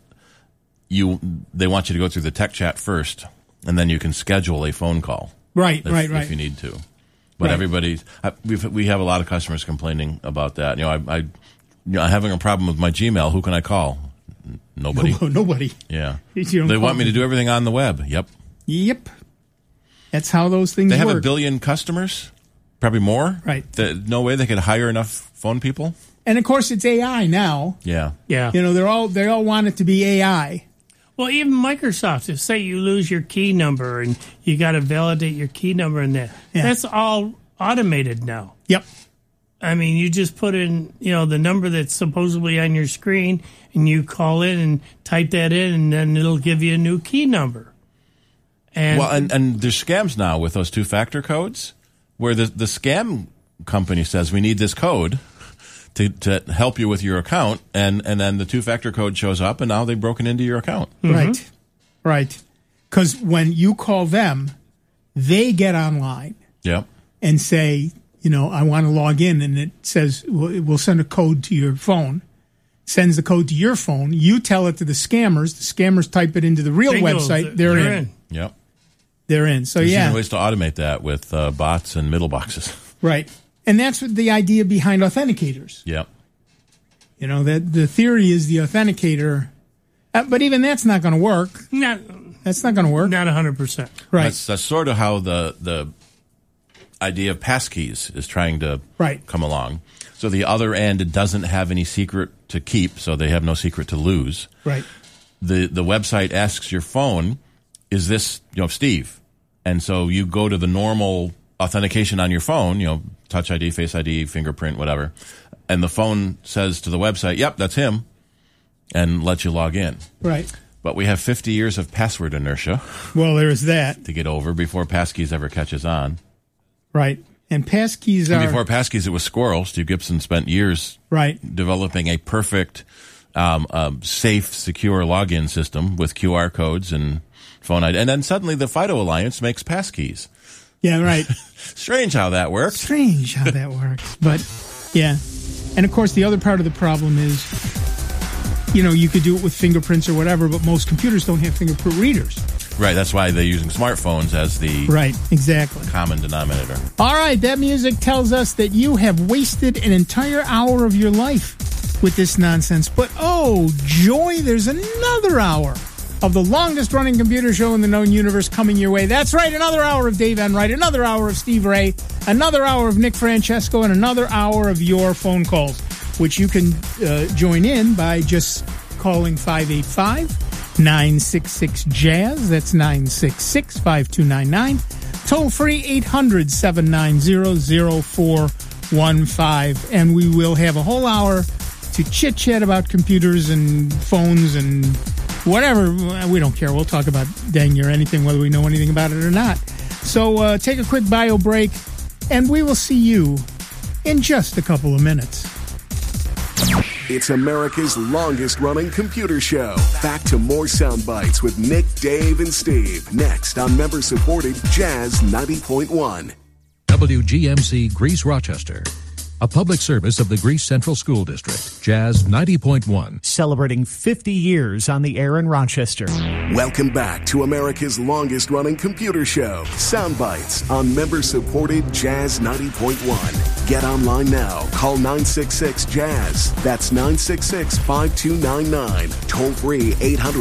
they want you to go through the tech chat first, and then you can schedule a phone call. Right. If you need to. But we have a lot of customers complaining about that. I'm having a problem with my Gmail. Who can I call? Nobody. Nobody. Yeah. They want me to do everything on the web. Yep. That's how those things work. They have 1 billion customers, probably more. Right. No way they could hire enough phone people. And of course, it's AI now. Yeah. Yeah. They all want it to be AI. Well, even Microsoft, if say you lose your key number and you got to validate your key number in that, that's all automated now. Yep. I mean, you just put in, the number that's supposedly on your screen, and you call in and type that in, and then it'll give you a new key number. And there's scams now with those 2-factor codes, where the scam company says we need this code to help you with your account, and then the 2-factor code shows up, and now they've broken into your account. Mm-hmm. Right. Because when you call them, they get online and say, I want to log in, and it says we'll send a code to your phone. Sends the code to your phone. You tell it to the scammers. The scammers type it into the real website. They're in. Yep. They're in. So There's ways to automate that with bots and middle boxes. Right. And that's what the idea behind authenticators. Yep. That the theory is the authenticator, but even that's not going to work. That's not going to work. Not 100%. Right. That's sort of how the idea of passkeys is trying to come along. So the other end doesn't have any secret to keep, so they have no secret to lose. Right. The website asks your phone, is this Steve? And so you go to the normal authentication on your phone, Touch ID, Face ID, fingerprint, whatever. And the phone says to the website, yep, that's him, and lets you log in. Right. But we have 50 years of password inertia. Well, there is that. To get over before passkeys ever catches on. Right. And passkeys are... Before passkeys, it was Squirrel. Steve Gibson spent years developing a perfect, safe, secure login system with QR codes and phone ID. And then suddenly the FIDO Alliance makes passkeys. Yeah, right. Strange how that works. But, yeah. And, of course, the other part of the problem is, you could do it with fingerprints or whatever, but most computers don't have fingerprint readers. Right, that's why they're using smartphones as the common denominator. All right, that music tells us that you have wasted an entire hour of your life with this nonsense. But, oh, joy, there's another hour of the longest-running computer show in the known universe coming your way. That's right, another hour of Dave Enright, another hour of Steve Ray, another hour of Nick Francesco, and another hour of your phone calls, which you can join in by just calling 585-966-JAZZ. That's 966-5299. Toll free 800-790-0415. And we will have a whole hour to chit-chat about computers and phones and whatever. We don't care. We'll talk about dang near anything, whether we know anything about it or not. So take a quick bio break, and we will see you in just a couple of minutes. It's America's longest-running computer show. Back to more sound bites with Nick, Dave, and Steve. Next on member-supported Jazz 90.1. WGMC Greece Rochester. a public service of the Greece Central School District, Jazz 90.1. Celebrating 50 years on the air in Rochester. Welcome back to America's longest-running computer show, Soundbites, on member-supported Jazz 90.1. Get online now. Call 966-JAZZ. That's 966-5299. Toll-free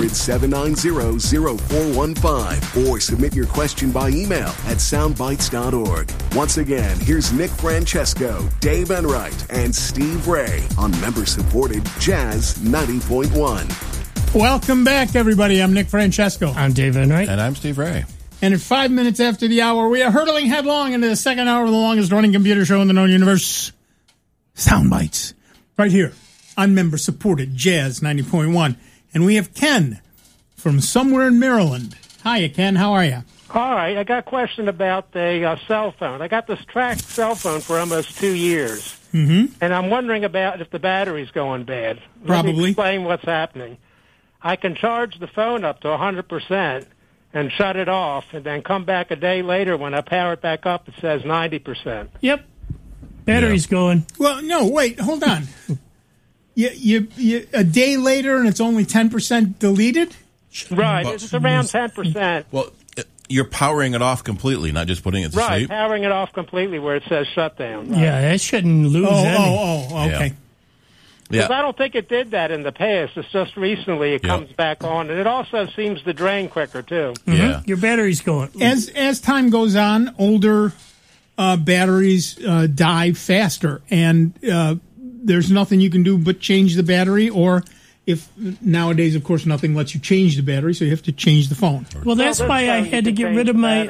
800-790-0415. Or submit your question by email at soundbites.org. Once again, here's Nick Francesco, Dave Enright, and Steve Ray on member-supported Jazz 90.1. Welcome back, everybody. I'm Nick Francesco. I'm Dave Enright. And I'm Steve Ray. And at 5 minutes after the hour, we are hurtling headlong into the second hour of the longest-running computer show in the known universe, Soundbites, right here on member-supported Jazz 90.1. And we have Ken from somewhere in Maryland. Hiya, Ken. How are you? All right. I got a question about the cell phone. I got this tracked cell phone for almost 2 years. Mm-hmm. And I'm wondering about if the battery's going bad. Probably. Let me explain what's happening. I can charge the phone up to 100% and shut it off, and then come back a day later when I power it back up, it says 90%. Yep. Battery's going. Well, no, wait, hold on. you a day later and it's only 10% deleted? Right. It's around 10%. Well, you're powering it off completely, not just putting it to Right, sleep. powering it off completely where it says shutdown. Right. Yeah, that shouldn't lose any. Okay. Yeah. Because I don't think it did that in the past. It's just recently it comes back on. And it also seems to drain quicker, too. Mm-hmm. Yeah. Your battery's going. As time goes on, older batteries die faster, and there's nothing you can do but change the battery, or if nowadays, of course, nothing lets you change the battery, so you have to change the phone. Well, that's why I had to get rid of my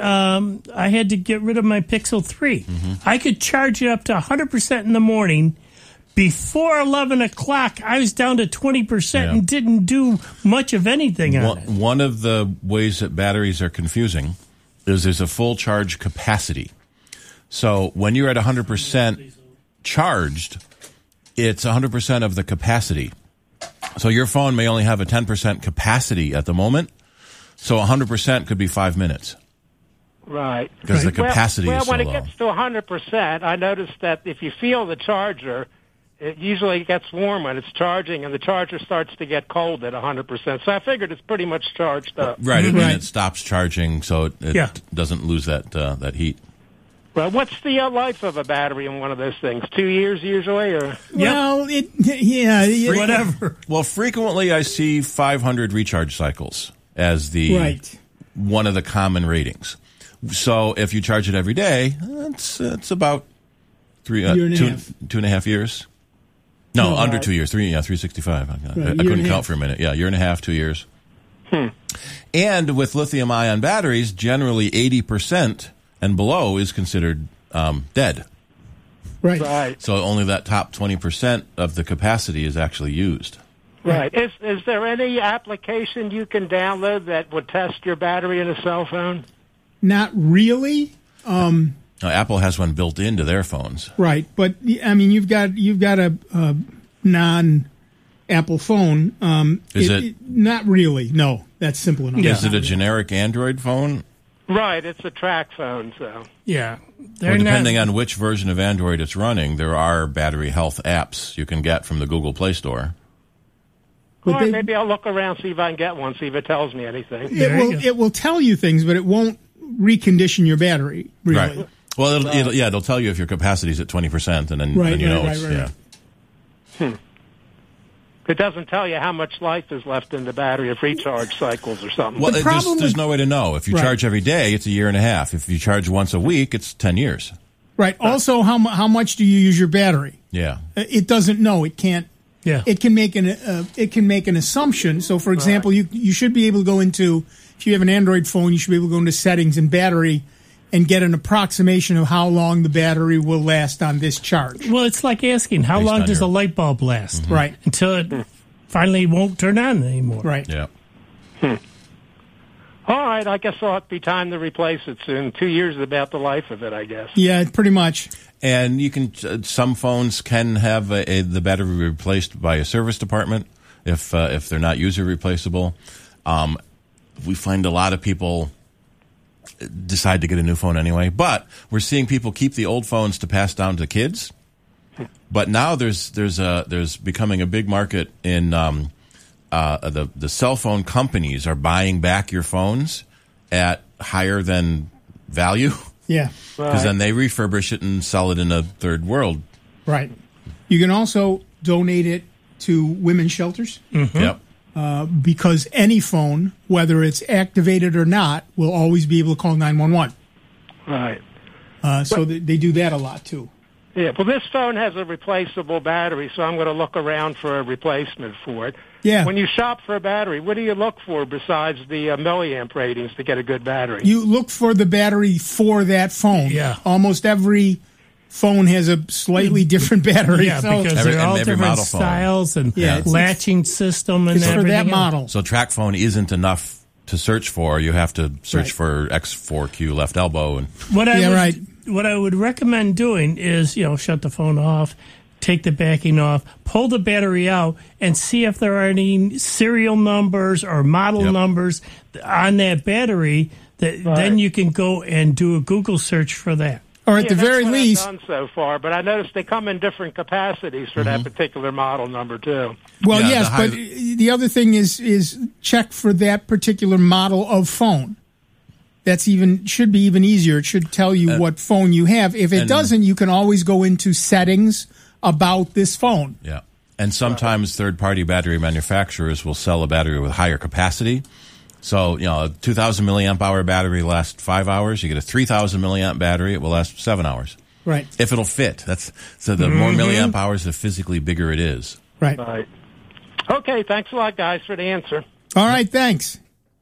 Pixel 3. Mm-hmm. I could charge it up to 100% in the morning. Before 11 o'clock, I was down to 20% and didn't do much of anything on it. One of the ways that batteries are confusing is there's a full charge capacity. So when you're at 100% charged, it's 100% of the capacity. So your phone may only have a 10% capacity at the moment. So 100% could be 5 minutes. Right. Because the capacity is so low. Well, when it gets to 100%, I noticed that if you feel the charger, it usually gets warm when it's charging, and the charger starts to get cold at 100%. So I figured it's pretty much charged up. Right, and it stops charging, so it doesn't lose that heat. Well, what's the life of a battery in one of those things? 2 years usually, or? Well, whatever. Well, frequently I see 500 recharge cycles as the one of the common ratings. So if you charge it every day, it's about 2.5 years. No, under 2 years. 365. I couldn't count for a minute. Yeah, 1.5 2 years. And with lithium-ion batteries, generally 80% and below is considered dead. Right. So only that top 20% of the capacity is actually used. Right. Is there any application you can download that would test your battery in a cell phone? Not really. Apple has one built into their phones. Right, but I mean, you've got a non-Apple phone. Is it not really? No, that's simple enough. Is it a generic Android phone? Right, it's a track phone. So yeah, well, depending on which version of Android it's running, there are battery health apps you can get from the Google Play Store. All right, maybe I'll look around, see if I can get one, see if it tells me anything. It will tell you things, but it won't recondition your battery. Really. Right. Well, it'll tell you if your capacity is at 20%, and then you know it's. It doesn't tell you how much life is left in the battery of recharge cycles or something. Well, there's no way to know. If you charge every day, it's 1.5 years. If you charge once a week, it's 10 years. Right. Also, how much do you use your battery? Yeah. It doesn't know. It can't. Yeah. It can make an assumption. So, for example, you should be able to go into, if you have an Android phone, you should be able to go into settings and battery and get an approximation of how long the battery will last on this charge. Well, it's like asking, how long does a light bulb last? Mm-hmm. Right. Until it finally won't turn on anymore. Right. Yeah. All right, I guess it'll be time to replace it soon. 2 years is about the life of it, I guess. Yeah, pretty much. And you can. Some phones can have the battery replaced by a service department if they're not user replaceable. We find a lot of people decide to get a new phone anyway, but we're seeing people keep the old phones to pass down to kids, But now there's becoming a big market in the cell phone companies are buying back your phones at higher than value. Yeah. Because then they refurbish it and sell it in a third world. Right. You can also donate it to women's shelters. Mm-hmm. Yep. Because any phone, whether it's activated or not, will always be able to call 911. Right. So they do that a lot, too. Yeah, well, this phone has a replaceable battery, so I'm going to look around for a replacement for it. Yeah. When you shop for a battery, what do you look for besides the milliamp ratings to get a good battery? You look for the battery for that phone. Yeah. Almost every phone has a slightly different battery. Yeah, so because they're all every different model phone. styles and Yeah, latching system and it's for everything that else. model. So track phone isn't enough to search for. You have to search Right. for X4Q left elbow. And What I Yeah, would, right. What I would recommend doing is, shut the phone off, take the backing off, pull the battery out, and see if there are any serial numbers or model Yep. numbers on that battery. Then you can go and do a Google search for that. Or at the that's very what least, I've done so far, but I noticed they come in different capacities for that particular model number too. well, Yeah, yes, the high- but the other thing is check for that particular model of phone. That's should be even easier. It should tell you what phone you have. If it doesn't, you can always go into settings about this phone. yeah. And sometimes third-party battery manufacturers will sell a battery with higher capacity. So, a 2,000 milliamp hour battery lasts 5 hours. You get a 3,000 milliamp battery, it will last 7 hours. Right. If it'll fit. So the more milliamp hours, the physically bigger it is. Right. Right. Okay, thanks a lot, guys, for the answer. All right, thanks.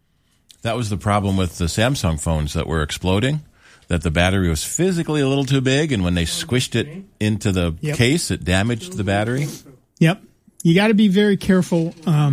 That was the problem with the Samsung phones that were exploding, that the battery was physically a little too big, and when they squished it into the Yep. case, it damaged the battery. Yep. You got to be very careful.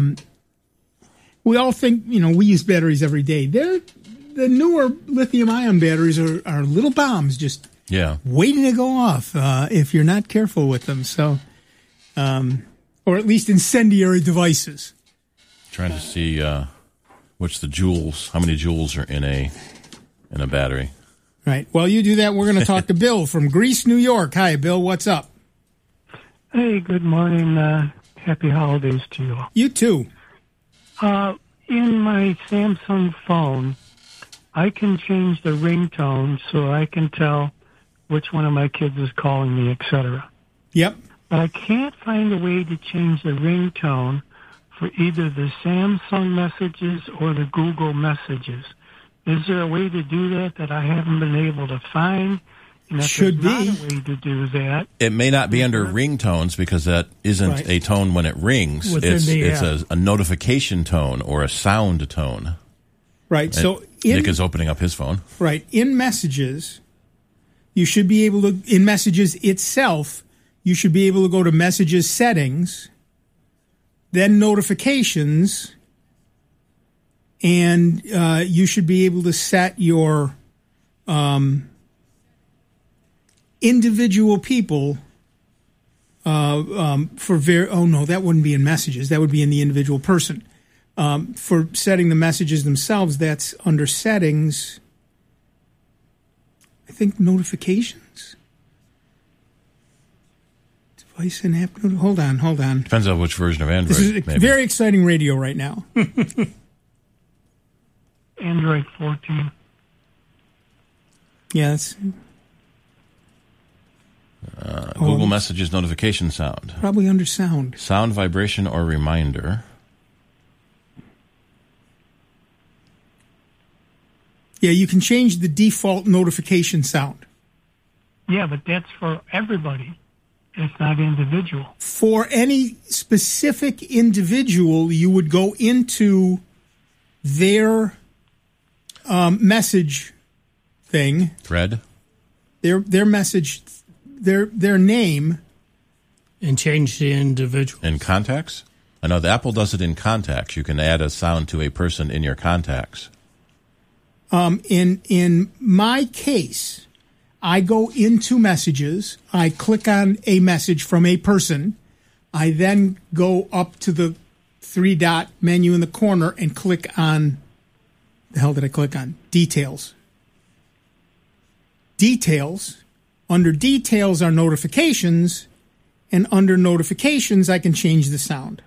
We all think, we use batteries every day. The newer lithium-ion batteries are little bombs just Yeah. waiting to go off if you're not careful with them. So, or at least incendiary devices. Trying to see how many joules are in a battery. Right. Well, you do that. We're going to talk to Bill from Greece, New York. Hi, Bill. What's up? Hey, good morning. Happy holidays to you all. You too. In my Samsung phone, I can change the ringtone so I can tell which one of my kids is calling me, etc. Yep. But I can't find a way to change the ringtone for either the Samsung messages or the Google messages. Is there a way to do that I haven't been able to find? And if Should there's be. not a way to do that, It may not be under ringtones because that isn't Right. a tone when it rings. Within It's the a notification tone or a sound tone. Right. So Nick is opening up his phone. Right. In messages, you should be able to, in messages itself, you should be able to go to messages settings, then notifications, and you should be able to set your individual people that wouldn't be in messages. That would be in the individual person. For setting the messages themselves, that's under settings. I think notifications. Device and app. Hold on. Depends on which version of Android. This is maybe. very exciting radio right now. Android 14. Yeah, that's Google Messages notification sound. probably under sound. Sound, vibration, or reminder. Yeah, you can change the default notification sound. Yeah, but that's for everybody. It's not individual. For any specific individual, you would go into their message thing, Thread. their message, their name, And change the individual. In contacts? I know the Apple does it in contacts. You can add a sound to a person in your contacts. In my case, I go into messages, I click on a message from a person, I then go up to the 3-dot menu in the corner and click on, the hell did I click on? Details. Details. Under details are notifications, and under notifications, I can change the sound.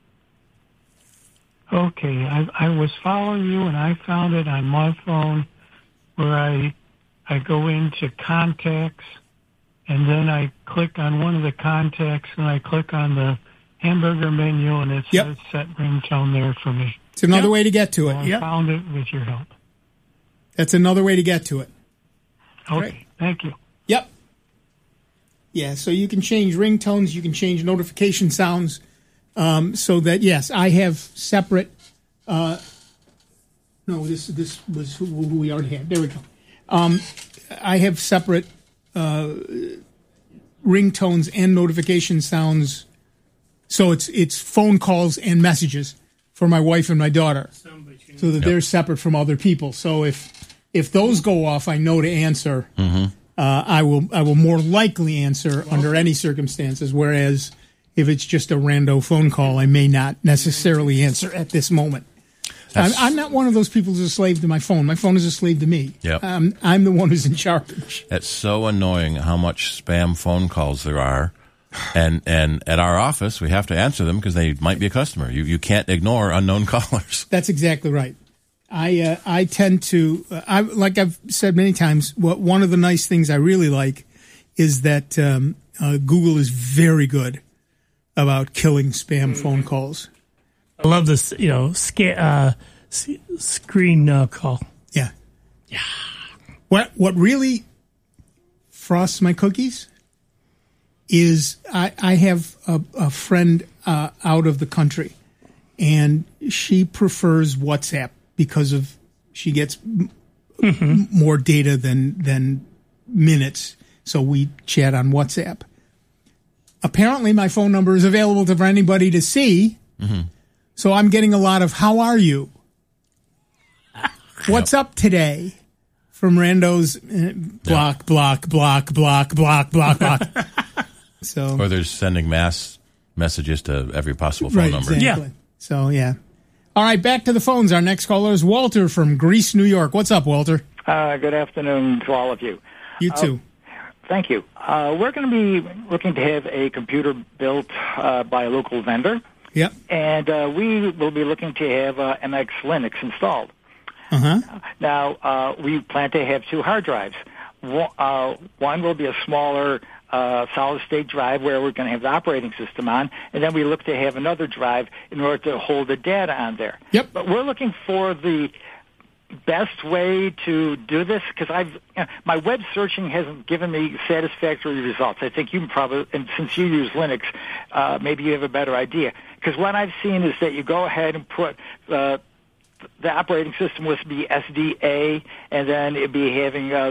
Okay, I was following you, and I found it on my phone where I go into contacts, and then I click on one of the contacts, and I click on the hamburger menu, and it says set ringtone there for me. It's another way to get to it. I found it with your help. That's another way to get to it. Okay, right. Thank you. Yep. Yeah, so you can change ringtones, you can change notification sounds, so that, yes, I have separate... no, this was who we already had. There we go. I have separate ringtones and notification sounds, so it's phone calls and messages for my wife and my daughter, so that they're separate from other people. So if those go off, I know to answer. I will more likely answer under any circumstances. Whereas if it's just a rando phone call, I may not necessarily answer at this moment. I'm not one of those people who's a slave to my phone. My phone is a slave to me. Yep. I'm the one who's in charge. It's so annoying how much spam phone calls there are. And at our office, we have to answer them because they might be a customer. You can't ignore unknown callers. That's exactly right. I tend to, like I've said many times, one of the nice things I really like is that Google is very good about killing spam phone calls. I love this, screen call. Yeah. What really frosts my cookies is I have a friend out of the country, and she prefers WhatsApp because she gets more data than minutes, so we chat on WhatsApp. Apparently, my phone number is available for anybody to see, so I'm getting a lot of "How are you? What's up today?" from randos. Block. So, or they're sending mass messages to every possible phone number. Exactly. Yeah. So, yeah. All right, back to the phones. Our next caller is Walter from Greece, New York. What's up, Walter? Good afternoon to all of you. You too. Thank you. We're going to be looking to have a computer built by a local vendor. Yep. And we will be looking to have MX Linux installed. Now, we plan to have 2 hard drives. One will be a smaller solid-state drive where we're going to have the operating system on, and then we look to have another drive in order to hold the data on there. Yep. But we're looking for the best way to do this because my web searching hasn't given me satisfactory results. I think you probably, and since you use Linux, maybe you have a better idea. Because what I've seen is that you go ahead and put the operating system was be SDA, and then it'd be having /.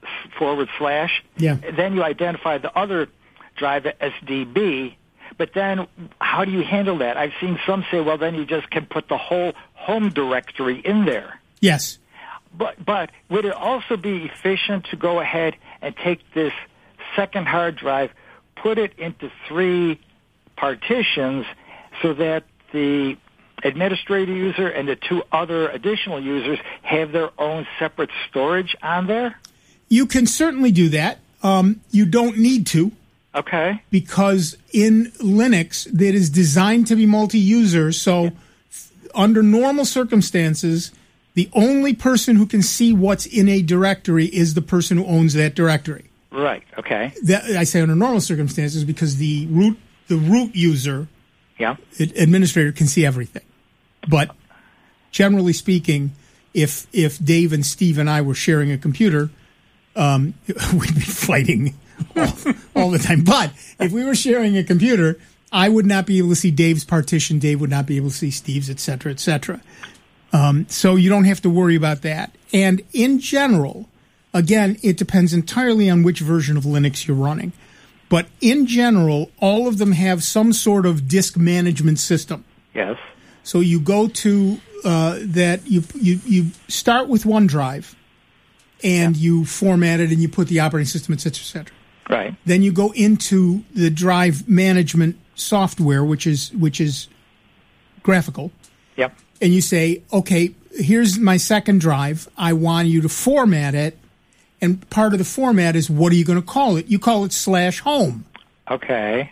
Yeah. And then you identify the other drive as SDB, but then how do you handle that? I've seen some say, well, then you just can put the whole home directory in there. Yes. But would it also be efficient to go ahead and take this second hard drive, put it into 3 partitions so that the administrator user and the 2 other additional users have their own separate storage on there? You can certainly do that. You don't need to. Okay. Because in Linux, that is designed to be multi-user, so under normal circumstances, the only person who can see what's in a directory is the person who owns that directory. Right, okay. I say under normal circumstances because the root user, administrator, can see everything. But generally speaking, if Dave and Steve and I were sharing a computer, we'd be fighting all the time. But if we were sharing a computer, I would not be able to see Dave's partition. Dave would not be able to see Steve's, et cetera, et cetera. So you don't have to worry about that. And in general, again, it depends entirely on which version of Linux you're running. But in general, all of them have some sort of disk management system. Yes. So you go to that. You start with OneDrive, and you format it, and you put the operating system, et cetera, et cetera. Right. Then you go into the drive management software, which is graphical. Yep. And you say, okay, here's my second drive. I want you to format it. And part of the format is, what are you going to call it? You call it /home. Okay.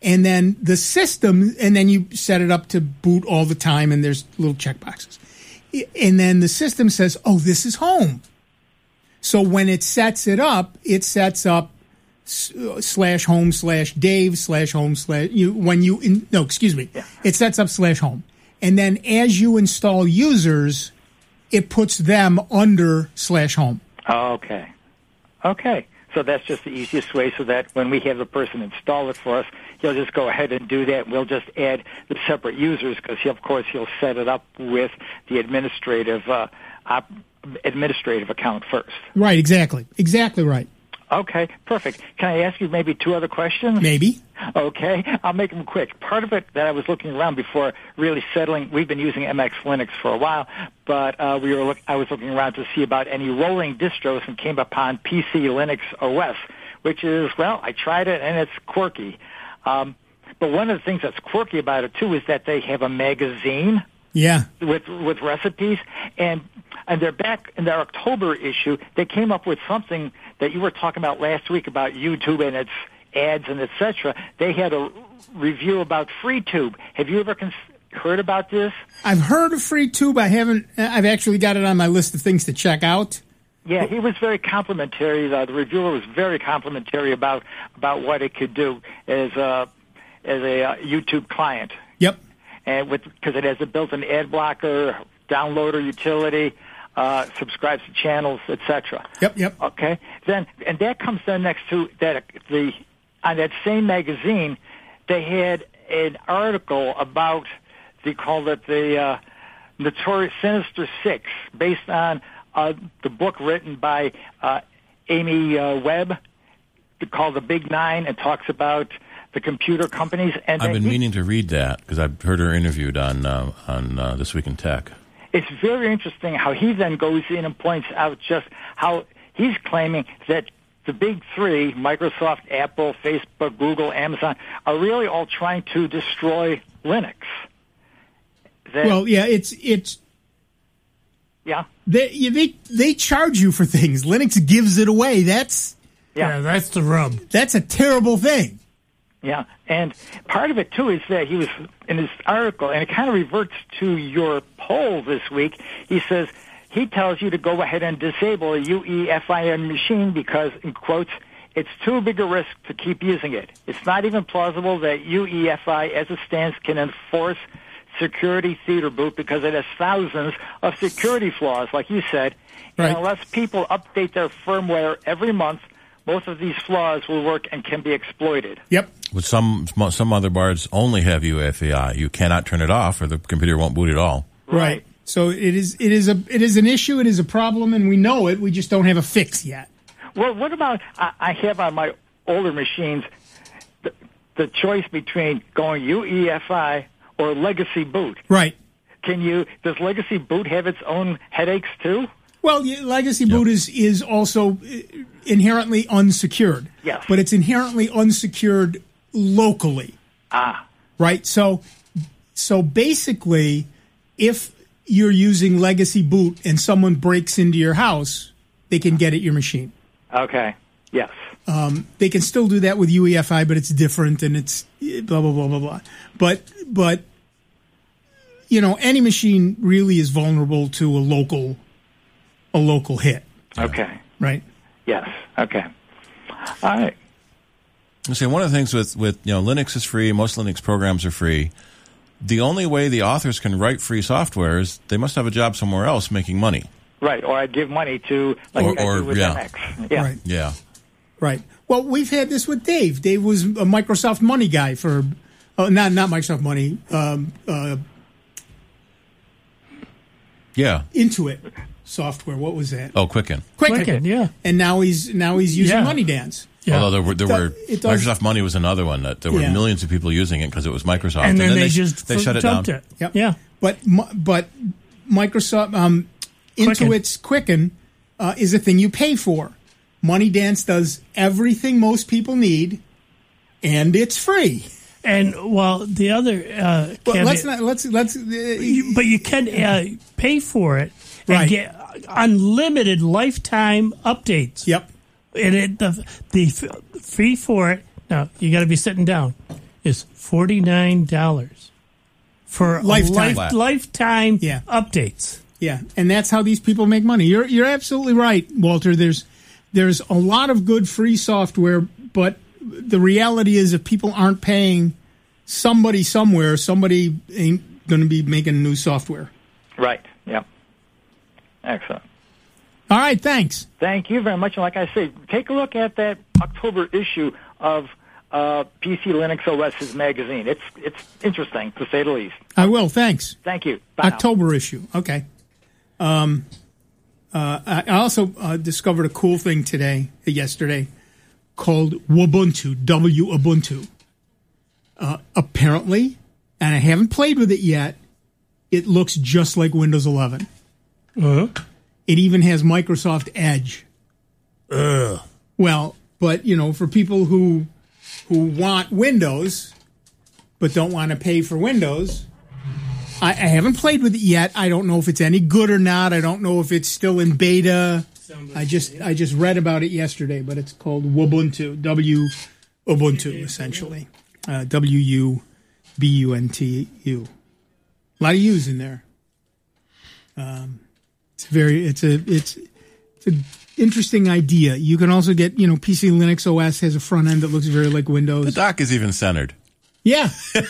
And then the system, and then you set it up to boot all the time, and there's little checkboxes. And then the system says, oh, this is home. So when it sets up /home/Dave /home/. It sets up /home. And then as you install users, it puts them under /home. Okay. So that's just the easiest way, so that when we have the person install it for us, he'll just go ahead and do that. We'll just add the separate users because, of course, he'll set it up with the administrative account first. Right, exactly right. Okay, perfect. Can I ask you maybe 2 other questions? Maybe. Okay, I'll make them quick. Part of it that I was looking around before really settling, we've been using MX Linux for a while, but I was looking around to see about any rolling distros and came upon PC Linux OS, which is, well, I tried it and it's quirky. But one of the things that's quirky about it, too, is that they have a magazine. Yeah. With recipes, and they're back in their October issue. They came up with something that you were talking about last week about YouTube and its ads and etc. They had a review about FreeTube. Have you ever heard about this? I've heard of FreeTube. I've actually got it on my list of things to check out. Yeah, he was very complimentary. The reviewer was very complimentary about what it could do as a YouTube client. Yep. And because it has a built-in ad blocker, downloader utility, subscribes to channels, etc. Yep. Okay. Then, and that comes then next to that. On that same magazine, they had an article about, they called it the Notorious Sinister Six, based on the book written by Amy Webb, called The Big Nine, and talks about the computer companies. And I've been meaning to read that because I've heard her interviewed on This Week in Tech. It's very interesting how he then goes in and points out just how he's claiming that the big three, Microsoft, Apple, Facebook, Google, Amazon, are really all trying to destroy Linux. It's yeah. They charge you for things. Linux gives it away. That's the rub. That's a terrible thing. Yeah, and part of it, too, is that he was in his article, and it kind of reverts to your poll this week. He says he tells you to go ahead and disable a UEFI machine because, in quotes, it's too big a risk to keep using it. It's not even plausible that UEFI, as it stands, can enforce security theater boot because it has thousands of security flaws, like you said. Right. And unless people update their firmware every month, most of these flaws will work and can be exploited. Yep. With some motherboards only have UEFI. You cannot turn it off, or the computer won't boot at all. Right. So it is an issue. It is a problem, and we know it. We just don't have a fix yet. Well, what about I have on my older machines the choice between going UEFI or legacy boot. Right. Does legacy boot have its own headaches too? Well, legacy boot is also inherently unsecured. Yes. But it's inherently unsecured locally. Right? So basically, if you're using legacy boot and someone breaks into your house, they can get at your machine. Okay. Yes. They can still do that with UEFI, but it's different and it's blah, blah, blah, blah, blah. But any machine really is vulnerable to a local hit. Okay. Right? Yes. Okay. All right. See, one of the things with Linux is free. Most Linux programs are free. The only way the authors can write free software is they must have a job somewhere else making money. Right. Or I give money to I do with MX. Yeah. Right. Yeah. Right. Well, we've had this with Dave. Dave was a Microsoft Money guy for not Microsoft Money. Intuit software. What was that? Oh, Quicken. Yeah. And now he's using MoneyDance. Yeah. Although there were Microsoft Money was another one that there were millions of people using it because it was Microsoft, and then they shut it down. Yep. Yeah. But Microsoft Intuit's Quicken is a thing you pay for. MoneyDance does everything most people need, and it's free. And the other but you can pay for it and get unlimited lifetime updates. Yep. And the fee for it. Now you got to be sitting down. is $49 for Lifetime. lifetime Yeah. updates. Yeah, and that's how these people make money. You're absolutely right, Walter. There's a lot of good free software, but the reality is if people aren't paying somebody somewhere, somebody ain't going to be making new software. Right. Yep. Excellent. All right, thanks. Thank you very much. And like I say, take a look at that October issue of PC Linux OS's magazine. It's interesting, to say the least. I will, thanks. Thank you. Bye now. October issue, okay. I also discovered a cool thing yesterday, called Wubuntu, W-Ubuntu. Apparently, and I haven't played with it yet, it looks just like Windows 11. It even has Microsoft Edge. Well, but, for people who want Windows but don't want to pay for Windows, I haven't played with it yet. I don't know if it's any good or not. I don't know if it's still in beta. I just read about it yesterday, but it's called Wubuntu, W-Ubuntu, essentially. W-U-B-U-N-T-U. A lot of U's in there. It's an interesting idea. You can also get, PC Linux OS has a front end that looks very like Windows. The dock is even centered. Yeah.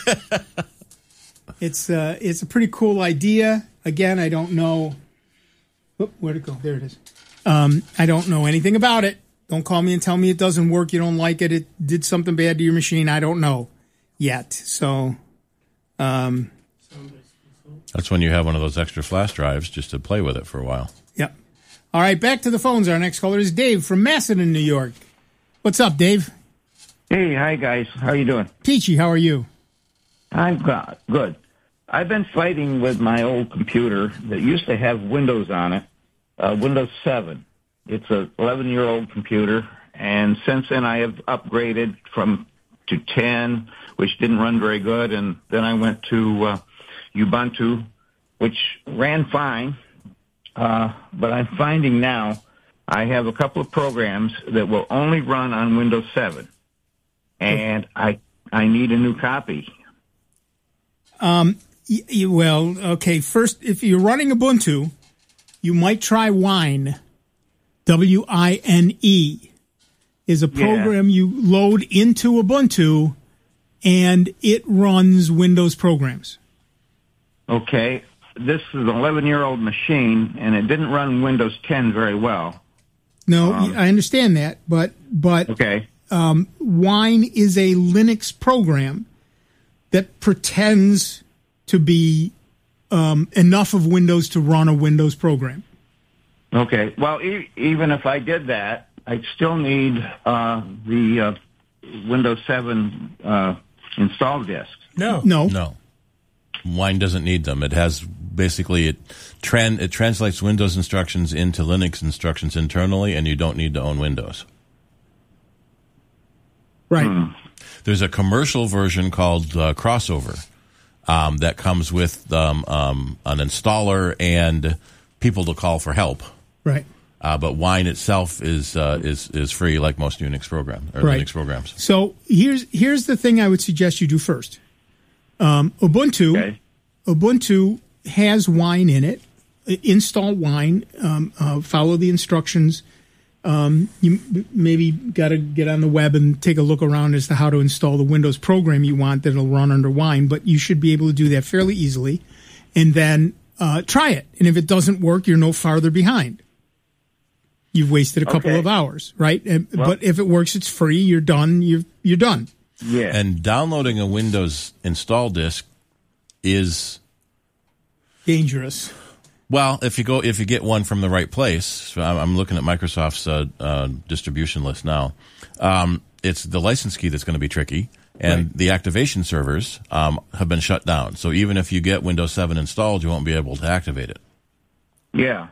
It's a pretty cool idea. Again, I don't know. Oh, where'd it go? There it is. I don't know anything about it. Don't call me and tell me it doesn't work. You don't like it. It did something bad to your machine. I don't know yet. So, that's when you have one of those extra flash drives just to play with it for a while. Yep. All right, back to the phones. Our next caller is Dave from Macedon, New York. What's up, Dave? Hey, hi guys. How you doing? Peachy, how are you? I'm good. I've been fighting with my old computer that used to have Windows on it, Windows 7. It's an 11-year-old computer, and since then I have upgraded to 10, which didn't run very good, and then I went to Ubuntu, which ran fine, but I'm finding now I have a couple of programs that will only run on Windows 7, and I need a new copy. Well, okay, first, if you're running Ubuntu, you might try Wine. W-I-N-E is a program you load into Ubuntu, and it runs Windows programs. Okay. This is an 11-year-old machine, and it didn't run Windows 10 very well. No, I understand that, but okay. Wine is a Linux program that pretends to be enough of Windows to run a Windows program. Okay. Well, even if I did that, I'd still need the Windows 7 install disk. No. Wine doesn't need them. It has basically it translates Windows instructions into Linux instructions internally, and you don't need to own Windows. Right. There's a commercial version called Crossover that comes with an installer and people to call for help. Right. But Wine itself is free, like most Unix program or Right. Linux programs. So here's the thing I would suggest you do first. Ubuntu has Wine in it. Install Wine. Follow the instructions. You maybe got to get on the web and take a look around as to how to install the Windows program you want that'll run under Wine, but you should be able to do that fairly easily. And then try it. And if it doesn't work, you're no farther behind. You've wasted a couple of hours, right? But if it works, it's free. You're done. You're done. Yeah. And downloading a Windows install disk is dangerous. Well, if you get one from the right place, so I'm looking at Microsoft's distribution list now. It's the license key that's going to be tricky, and the activation servers have been shut down. So even if you get Windows 7 installed, you won't be able to activate it. Yeah.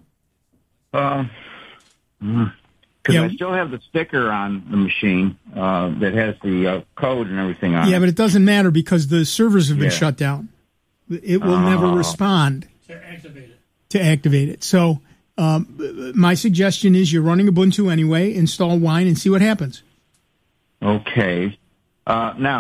Because I still have the sticker on the machine that has the code and everything on it. Yeah, but it doesn't matter because the servers have been shut down. It will never respond to activate it. So my suggestion is you're running Ubuntu anyway, install Wine and see what happens. Okay. Now,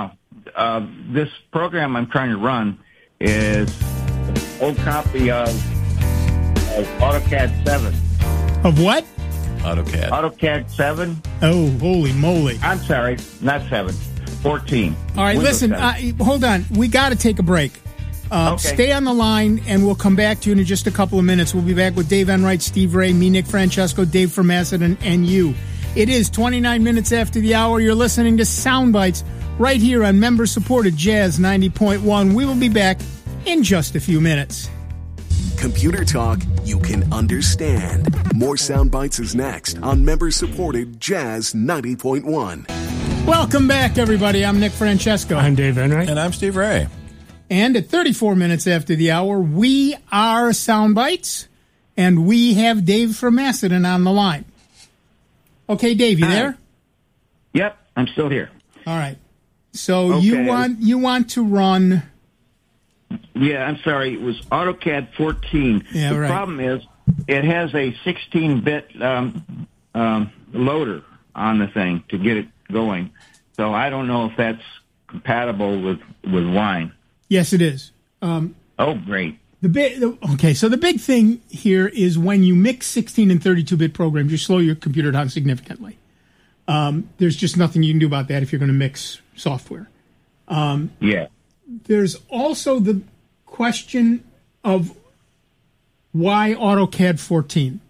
this program I'm trying to run is an old copy of AutoCAD 7. Of what? AutoCAD. AutoCAD 7. Oh, holy moly. I'm sorry, not 7. 14. All right, Windows listen, 7. hold on. We got to take a break. Okay. Stay on the line, and we'll come back to you in just a couple of minutes. We'll be back with Dave Enright, Steve Ray, me, Nick Francesco, Dave from Macedon, and you. It is 29 minutes after the hour. You're listening to Soundbites right here on member-supported Jazz 90.1. We will be back in just a few minutes. Computer talk you can understand. More Soundbites is next on member-supported Jazz 90.1. Welcome back, everybody. I'm Nick Francesco. I'm Dave Enright. And I'm Steve Ray. And at 34 minutes after the hour, we are Soundbites, and we have Dave from Macedon on the line. Okay, Dave, you there? Yep, I'm still here. All right. So Okay. you want to run? Yeah, I'm sorry. It was AutoCAD 14. Yeah, the right. problem is it has a 16-bit loader on the thing to get it going. So I don't know if that's compatible with Wine. Yes, it is. Oh, great. So the big thing here is when you mix 16 and 32-bit programs, you slow your computer down significantly. There's just nothing you can do about that if you're going to mix software. Yeah. There's also the question of why AutoCAD 14?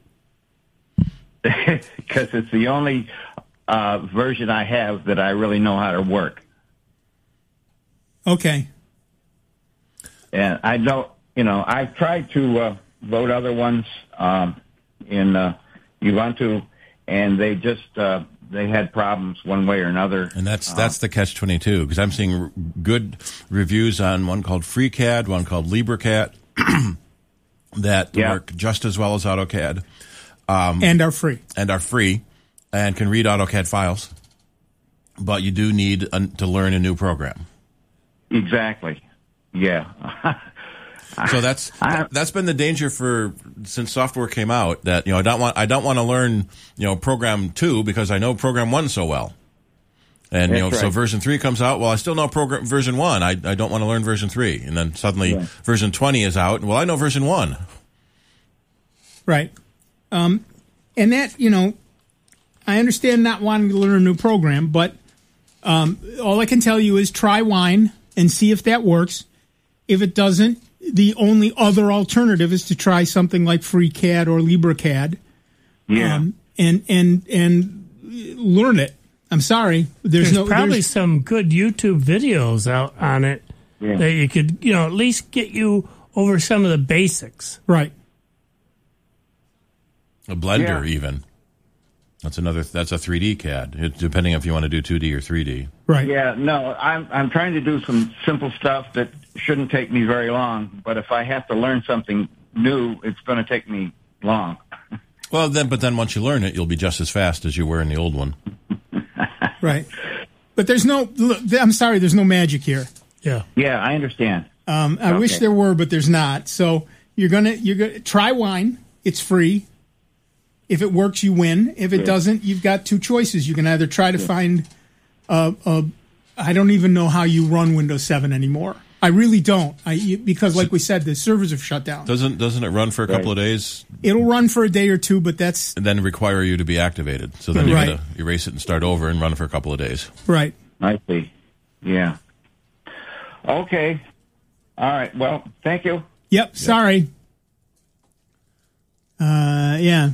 Because it's the only version I have that I really know how to work. Okay. And I don't, I've tried to load other ones in Ubuntu, and they just they had problems one way or another. And that's the catch-22, because I'm seeing good reviews on one called FreeCAD, one called LibreCAD, that work just as well as AutoCAD. And are free. And can read AutoCAD files. But you do need to learn a new program. Exactly. Yeah. So that's been the danger since software came out, that I don't want to learn program 2 because I know program 1 so well. And That's so right. version 3 comes out, well I still know version 1. I don't want to learn version 3. And then suddenly version 20 is out, well I know version 1. Right. And that, I understand not wanting to learn a new program, but all I can tell you is try Wine and see if that works. If it doesn't, the only other alternative is to try something like FreeCAD or LibreCAD. Yeah. And learn it. I'm sorry. There's probably some good YouTube videos out on it that you could, at least get you over some of the basics. Right. A Blender even. That's a 3D CAD, depending if you want to do 2D or 3D. Right. Yeah, no, I'm trying to do some simple stuff that shouldn't take me very long, but if I have to learn something new, it's going to take me long. Well, then once you learn it, you'll be just as fast as you were in the old one. Right. But there's no magic here. Yeah. Yeah, I understand. I wish there were, but there's not. So you're gonna try Wine. It's free. If it works, you win. If it doesn't, you've got two choices. You can either try to find I don't even know how you run Windows 7 anymore. I really don't. Because like we said, the servers have shut down. Doesn't it run for a couple of days? It'll run for a day or two, but that's... And then require you to be activated. So then you got to erase it and start over and run for a couple of days. Right. I see. Yeah. Okay. All right. Well, thank you. Yep. Sorry. Yeah.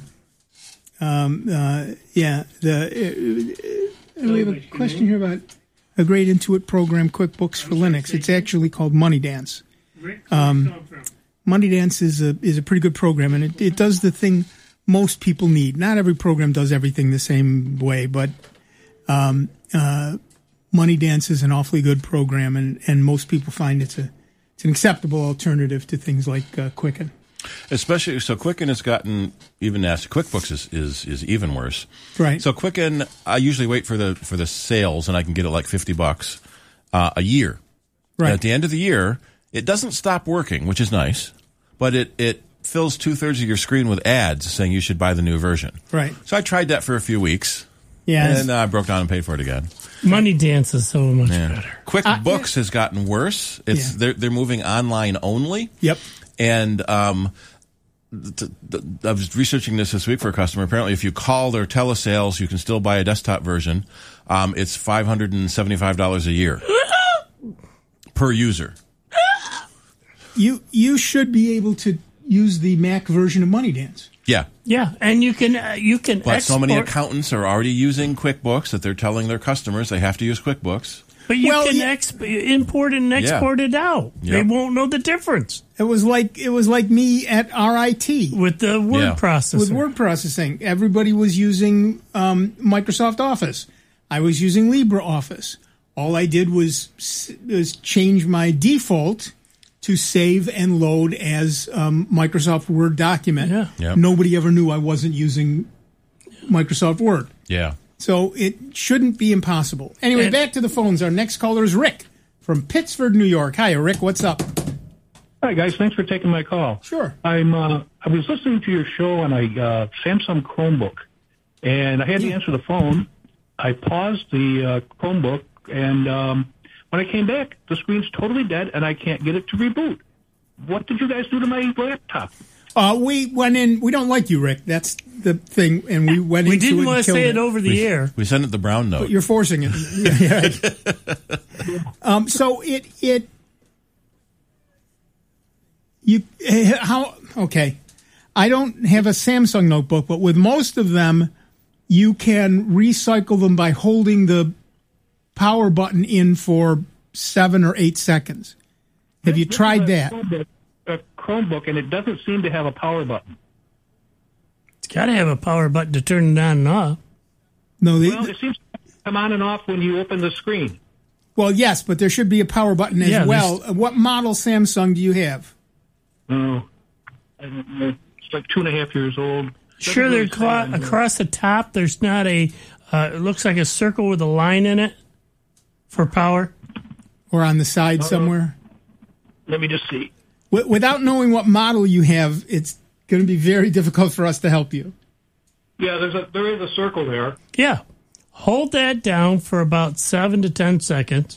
We have a question here about a great Intuit program, QuickBooks for Linux. It's actually called MoneyDance. MoneyDance is a pretty good program, and it does the thing most people need. Not every program does everything the same way, but MoneyDance is an awfully good program, and most people find it's an acceptable alternative to things like Quicken. Especially, so Quicken has gotten even nasty. QuickBooks is even worse. Right. So Quicken, I usually wait for the sales, and I can get it like $50 a year. Right. And at the end of the year, it doesn't stop working, which is nice, but it fills 2/3 of your screen with ads saying you should buy the new version. Right. So I tried that for a few weeks, Yes. And I broke down and paid for it again. Money Dance is so much better. QuickBooks has gotten worse. They're moving online only. Yep. And I was researching this week for a customer. Apparently, if you call their telesales, you can still buy a desktop version. It's $575 a year per user. You should be able to use the Mac version of Money Dance. Yeah. Yeah, and you can But so many accountants are already using QuickBooks that they're telling their customers they have to use QuickBooks. But you can import it and export it out. Yep. They won't know the difference. It was like me at RIT with the word processing. With word processing, everybody was using Microsoft Office. I was using LibreOffice. All I did was change my default to save and load as Microsoft Word document. Yeah. Yep. Nobody ever knew I wasn't using Microsoft Word. Yeah. So it shouldn't be impossible. Anyway, back to the phones. Our next caller is Rick from Pittsford, New York. Hi, Rick. What's up? Hi, guys. Thanks for taking my call. Sure. I was listening to your show on a Samsung Chromebook, and I had to answer the phone. I paused the Chromebook, and when I came back, the screen's totally dead, and I can't get it to reboot. What did you guys do to my laptop? We went in. We don't like you, Rick. That's the thing. And we went into it. We didn't want to say it over the air. We sent it the brown note. But you're forcing it. So okay. I don't have a Samsung notebook, but with most of them, you can recycle them by holding the power button in for 7 or 8 seconds. Have you tried that? A Chromebook, and it doesn't seem to have a power button. It's got to have a power button to turn it on and off. No, it seems to come on and off when you open the screen. Well, yes, but there should be a power button as well. What model Samsung do you have? Oh, I don't know. It's like 2.5 years old. Sure, they're across the top. There's not a. It looks like a circle with a line in it for power, or on the side somewhere. Let me just see. Without knowing what model you have, it's going to be very difficult for us to help you. Yeah, there is a circle there. Yeah. Hold that down for about 7 to 10 seconds.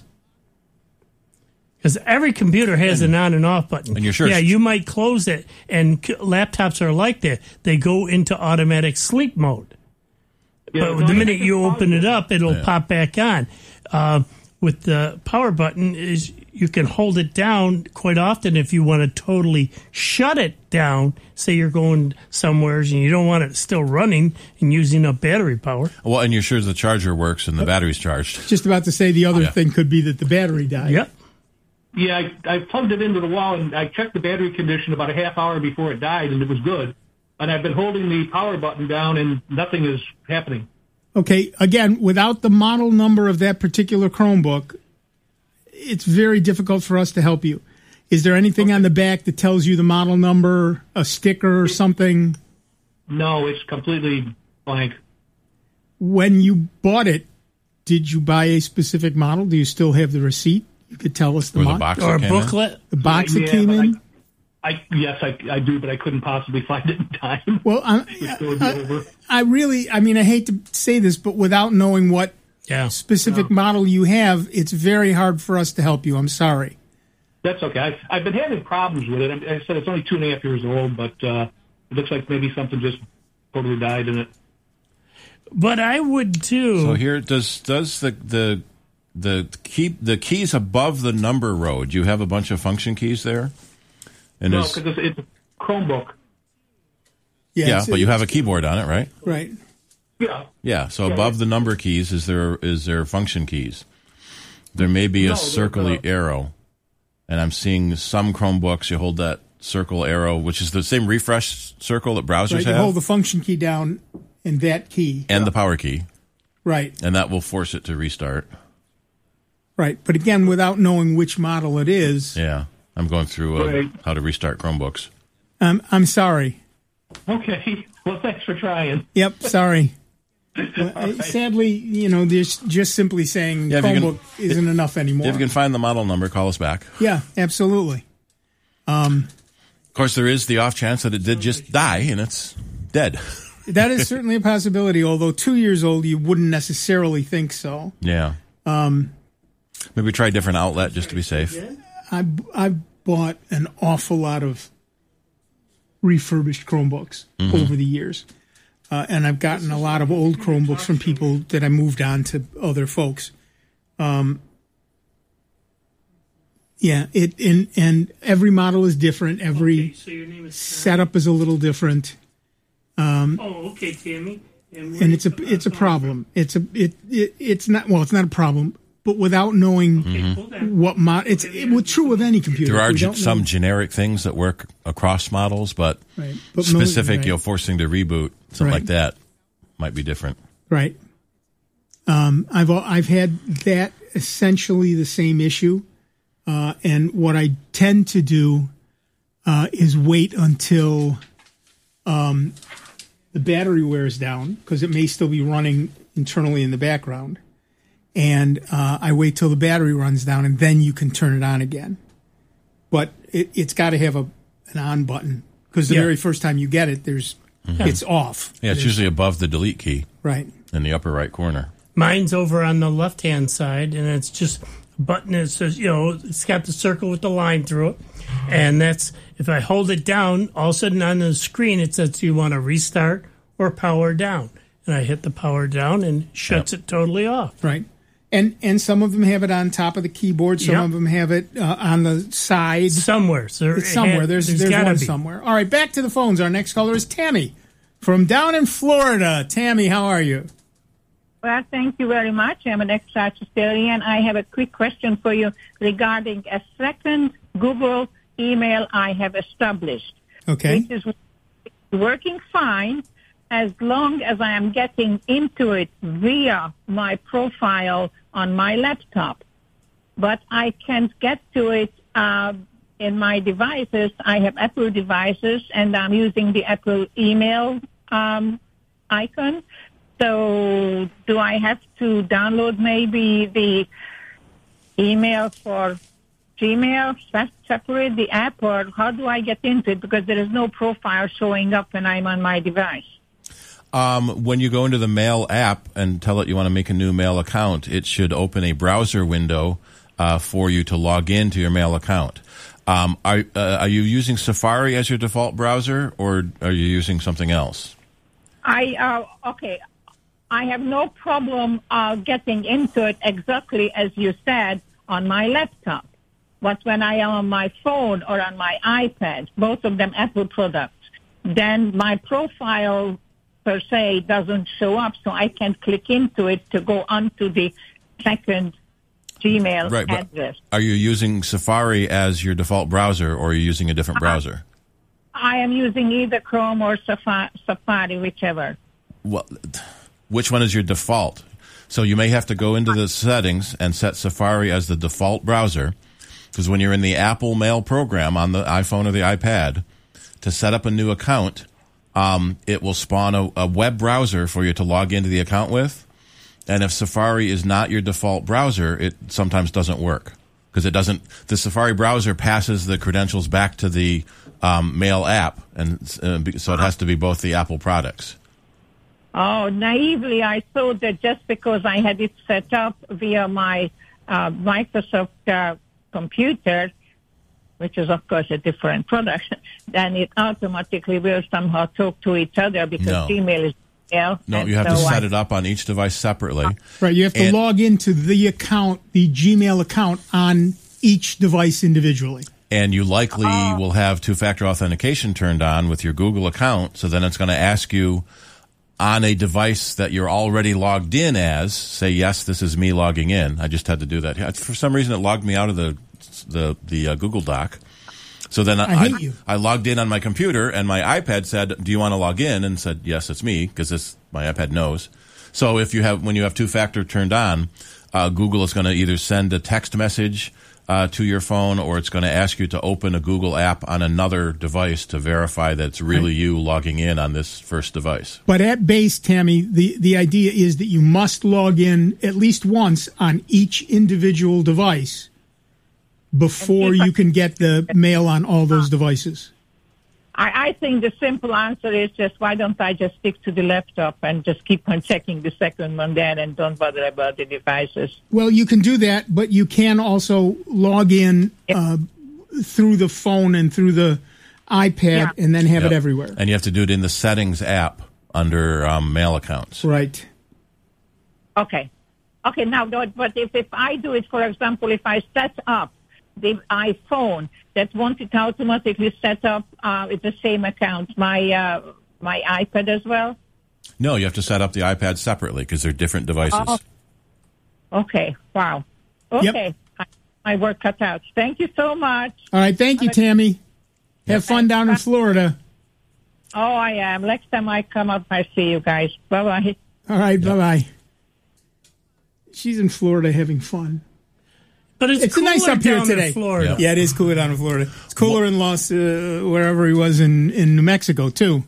Because every computer has an on and off button. And you're sure? Yeah, you might close it, and laptops are like that. They go into automatic sleep mode. Yeah, but the minute you open it up, it'll pop back on. With the power button, is you can hold it down quite often if you want to totally shut it down. Say you're going somewhere and you don't want it still running and using up battery power. Well, and you're sure the charger works and the battery's charged. Just about to say the other thing could be that the battery died. Yep. Yeah, I plugged it into the wall, and I checked the battery condition about a half hour before it died, and it was good. And I've been holding the power button down, and nothing is happening. Okay, again, without the model number of that particular Chromebook, it's very difficult for us to help you. Is there anything on the back that tells you the model number, a sticker or something? No, it's completely blank. When you bought it, did you buy a specific model? Do you still have the receipt? You could tell us the model. Or a booklet? The box that came in? Yes, I do, but I couldn't possibly find it in time. Well, I hate to say this, but without knowing what specific model you have, it's very hard for us to help you. I'm sorry. That's okay. I've been having problems with it. I said it's only 2.5 years old, but it looks like maybe something just totally died in it. But I would too. So here, does the keys above the number row? Do you have a bunch of function keys there? And no, because it's a Chromebook. Yeah, but you have a keyboard on it, right? Right. Yeah. Yeah. So above the number keys, is there function keys? There may be a circly arrow, and I'm seeing some Chromebooks. You hold that circle arrow, which is the same refresh circle that browsers have. You hold the function key down and that key and the power key, right? And that will force it to restart. Right, but again, without knowing which model it is. Yeah. I'm going through how to restart Chromebooks. I'm sorry. Okay. Well, thanks for trying. Yep, sorry. Sadly, there's just simply saying Chromebook isn't enough anymore. If you can find the model number, call us back. Yeah, absolutely. Of course, there is the off chance that it did just die and it's dead. that is certainly a possibility. Although 2 years old, you wouldn't necessarily think so. Yeah. Maybe try a different outlet just to be safe. I bought an awful lot of refurbished Chromebooks over the years. And I've gotten a lot of old Chromebooks from people that I moved on to other folks. And every model is different. Every setup is a little different. Okay, Tammy. And it's a problem. It's not a problem. But without knowing what model, it's true of any computer. There are some generic things that work across models, but specific, forcing to reboot, something like that, might be different. Right. I've had that essentially the same issue, and what I tend to do is wait until the battery wears down, because it may still be running internally in the background. And I wait till the battery runs down, and then you can turn it on again. But it's got to have an on button, because the very first time you get it, it's off. Yeah, it's usually above the delete key. Right. In the upper right corner. Mine's over on the left-hand side, and it's just a button that says, it's got the circle with the line through it. And that's, if I hold it down, all of a sudden on the screen, it says, do you want to restart or power down? And I hit the power down and shuts it totally off. Right. And some of them have it on top of the keyboard. Some of them have it on the side. Somewhere. It's somewhere. There's one somewhere. All right, back to the phones. Our next caller is Tammy from down in Florida. Tammy, how are you? Well, thank you very much. I'm an ex-Rochesterian. I have a quick question for you regarding a second Google email I have established. Okay. Which is working fine as long as I am getting into it via my profile on my laptop. But I can't get to it in my devices. I have Apple devices, and I'm using the Apple email icon. So do I have to download maybe the email for Gmail, separate the app, or how do I get into it? Because there is no profile showing up when I'm on my device. When you go into the Mail app and tell it you want to make a new Mail account, it should open a browser window for you to log into your Mail account. Are you using Safari as your default browser, or are you using something else? Okay. I have no problem getting into it exactly as you said on my laptop. But when I am on my phone or on my iPad, both of them Apple products, then my profile per se doesn't show up, so I can't click into it to go onto the second Gmail address. Are you using Safari as your default browser, or are you using a different browser? I am using either Chrome or Safari, whichever. Well, which one is your default? So you may have to go into the settings and set Safari as the default browser, because when you're in the Apple Mail program on the iPhone or the iPad, to set up a new account, it will spawn a web browser for you to log into the account with. And if Safari is not your default browser, it sometimes doesn't work, because the Safari browser passes the credentials back to the Mail app, and so it has to be both the Apple products. Oh, naively, I thought that just because I had it set up via my Microsoft computer, which is, of course, a different product, then it automatically will somehow talk to each other, because Gmail is email. No, you have to set it up on each device separately. Right, you have to log into the account, the Gmail account, on each device individually. And you likely will have two-factor authentication turned on with your Google account, so then it's going to ask you on a device that you're already logged in as, say, yes, this is me logging in. I just had to do that. For some reason, it logged me out of the Google Doc. So then I logged in on my computer, and my iPad said, do you want to log in? And said, yes, it's me, because my iPad knows. So when you have two-factor turned on, Google is going to either send a text message to your phone, or it's going to ask you to open a Google app on another device to verify that it's really you logging in on this first device. But at base, Tammy, the idea is that you must log in at least once on each individual device before you can get the mail on all those devices. I think the simple answer is just why don't I just stick to the laptop and just keep on checking the second one there and don't bother about the devices. Well, you can do that, but you can also log in through the phone and through the iPad and then have it everywhere. And you have to do it in the settings app under mail accounts. Right. Okay. Okay, now, but if I do it, for example, if I set up the iPhone, that won't it automatically set up with the same account my my iPad as well? No, you have to set up the iPad separately because they're different devices. Oh. Okay, wow. Okay, my work cut out. Thank you so much. All right, thank you, Tammy. Have fun down in Florida. Oh, I am. Next time I come up, I see you guys. Bye-bye. All right, bye-bye. She's in Florida having fun. But it's nice up here today. In Florida. Yeah, it is cooler down in Florida. It's cooler in wherever he was in New Mexico, too.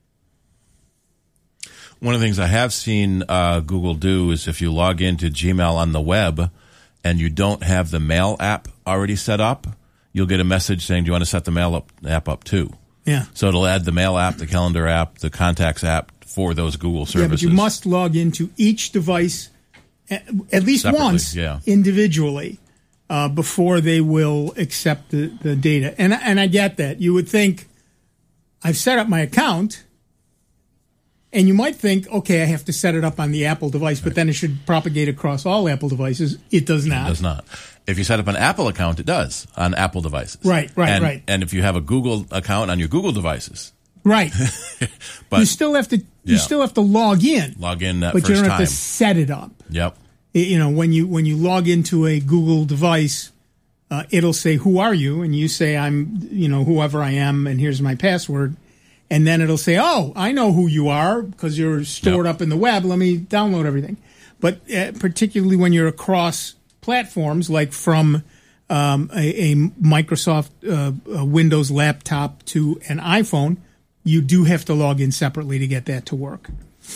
One of the things I have seen Google do is if you log into Gmail on the web and you don't have the Mail app already set up, you'll get a message saying, do you want to set the Mail app up too? Yeah. So it'll add the Mail app, the Calendar app, the Contacts app for those Google services. Yeah, but you must log into each device at least separately, once individually before they will accept the data. And I get that. You would think, I've set up my account, and you might think, okay, I have to set it up on the Apple device, but then it should propagate across all Apple devices. It does not. It does not. If you set up an Apple account, it does on Apple devices. Right. And if you have a Google account on your Google devices. Right. But you still have to log in. Log in that but first you don't time. have to set it up. Yep. You know, when you log into a Google device, it'll say, who are you? And you say, I'm, whoever I am, and here's my password. And then it'll say, oh, I know who you are because you're stored up in the web. Let me download everything. But particularly when you're across platforms, like from a Microsoft Windows laptop to an iPhone, you do have to log in separately to get that to work.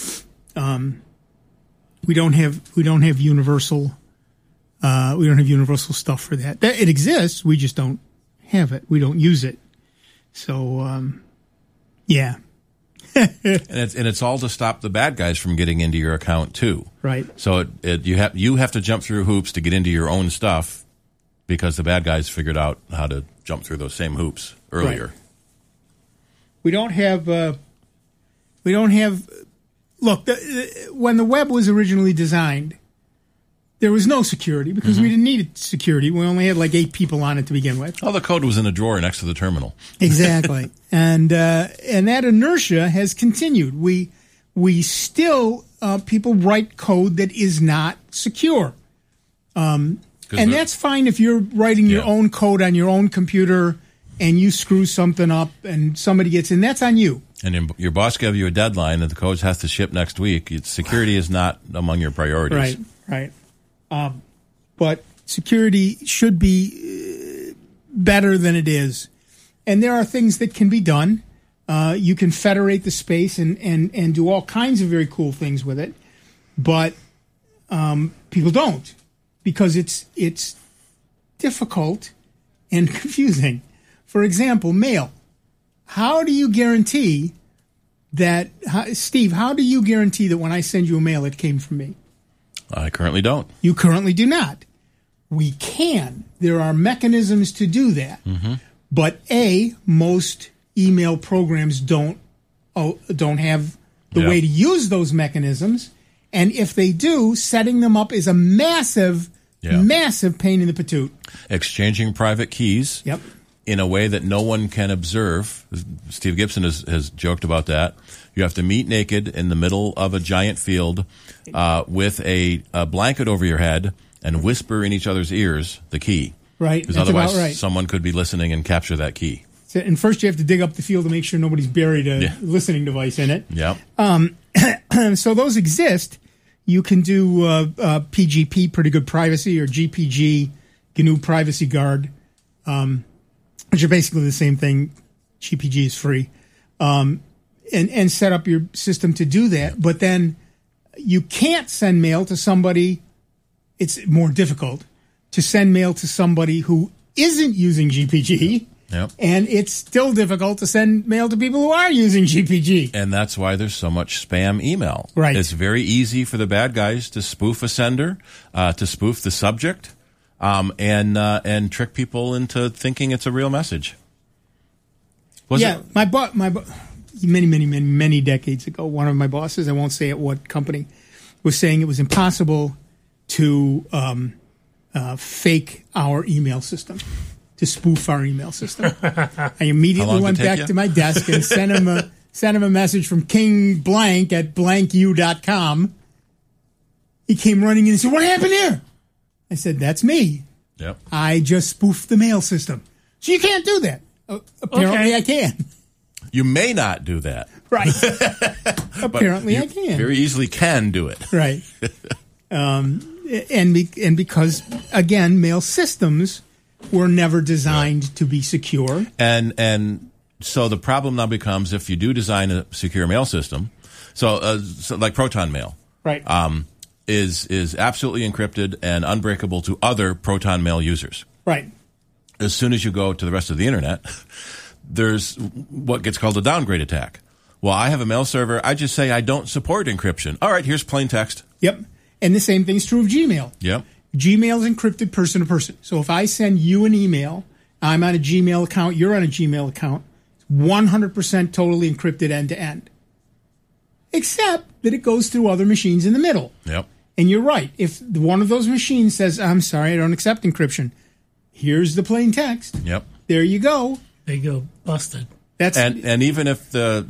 We don't have universal stuff for that. It exists. We just don't have it. We don't use it. So, yeah. and it's all to stop the bad guys from getting into your account too. Right. So you have to jump through hoops to get into your own stuff because the bad guys figured out how to jump through those same hoops earlier. Right. We don't have. Look, when the web was originally designed, there was no security because we didn't need security. We only had like 8 people on it to begin with. All the code was in a drawer next to the terminal. Exactly, and that inertia has continued. We still people write code that is not secure, and that's fine if you're writing your own code on your own computer and you screw something up and somebody gets in. That's on you. And your boss gave you a deadline that the code has to ship next week. Security is not among your priorities. Right. But security should be better than it is. And there are things that can be done. You can federate the space and do all kinds of very cool things with it. But people don't because it's difficult and confusing. For example, mail. How do you guarantee that, Steve, how do you guarantee that when I send you a mail, it came from me? I currently don't. You currently do not. We can. There are mechanisms to do that. Mm-hmm. But most email programs don't have the way to use those mechanisms. And if they do, setting them up is a massive pain in the patoot. Exchanging private keys. Yep. In a way that no one can observe. Steve Gibson has joked about that. You have to meet naked in the middle of a giant field with a blanket over your head and whisper in each other's ears the key. Right. Because That's otherwise about right. someone could be listening and capture that key. And first you have to dig up the field to make sure nobody's buried a listening device in it. Yep. So those exist. You can do PGP, Pretty Good Privacy, or GPG, GNU Privacy Guard, which are basically the same thing. GPG is free. And set up your system to do that. But then you can't send mail to somebody. It's more difficult to send mail to somebody who isn't using GPG Yep. And it's still difficult to send mail to people who are using GPG. And that's why there's so much spam email. Right. It's very easy for the bad guys to spoof a sender, to spoof the subject, and trick people into thinking it's a real message. Many decades ago, one of my bosses, I won't say at what company, was saying it was impossible to fake our email system, to spoof our email system. I immediately went back to my desk and sent him a message from King Blank at blanku.com. He came running in and said, "What happened here?" I said, "That's me. Yep. I just spoofed the mail system." So you can't do that. Apparently I can. You may not do that. Right. Apparently I can. Very easily can do it. Right. And because, again, mail systems were never designed to be secure. And so the problem now becomes, if you do design a secure mail system, so like Proton Mail, right, is absolutely encrypted and unbreakable to other Proton Mail users. Right. As soon as you go to the rest of the internet, there's what gets called a downgrade attack. Well, I have a mail server. I just say I don't support encryption. All right, here's plain text. Yep. And the same thing's true of Gmail. Yep. Gmail is encrypted person to person. So if I send you an email, I'm on a Gmail account, you're on a Gmail account, it's 100% totally encrypted end to end. Except that it goes through other machines in the middle. Yep. And you're right. If one of those machines says, "I'm sorry, I don't accept encryption," here's the plain text. Yep. There you go. They go busted. And even if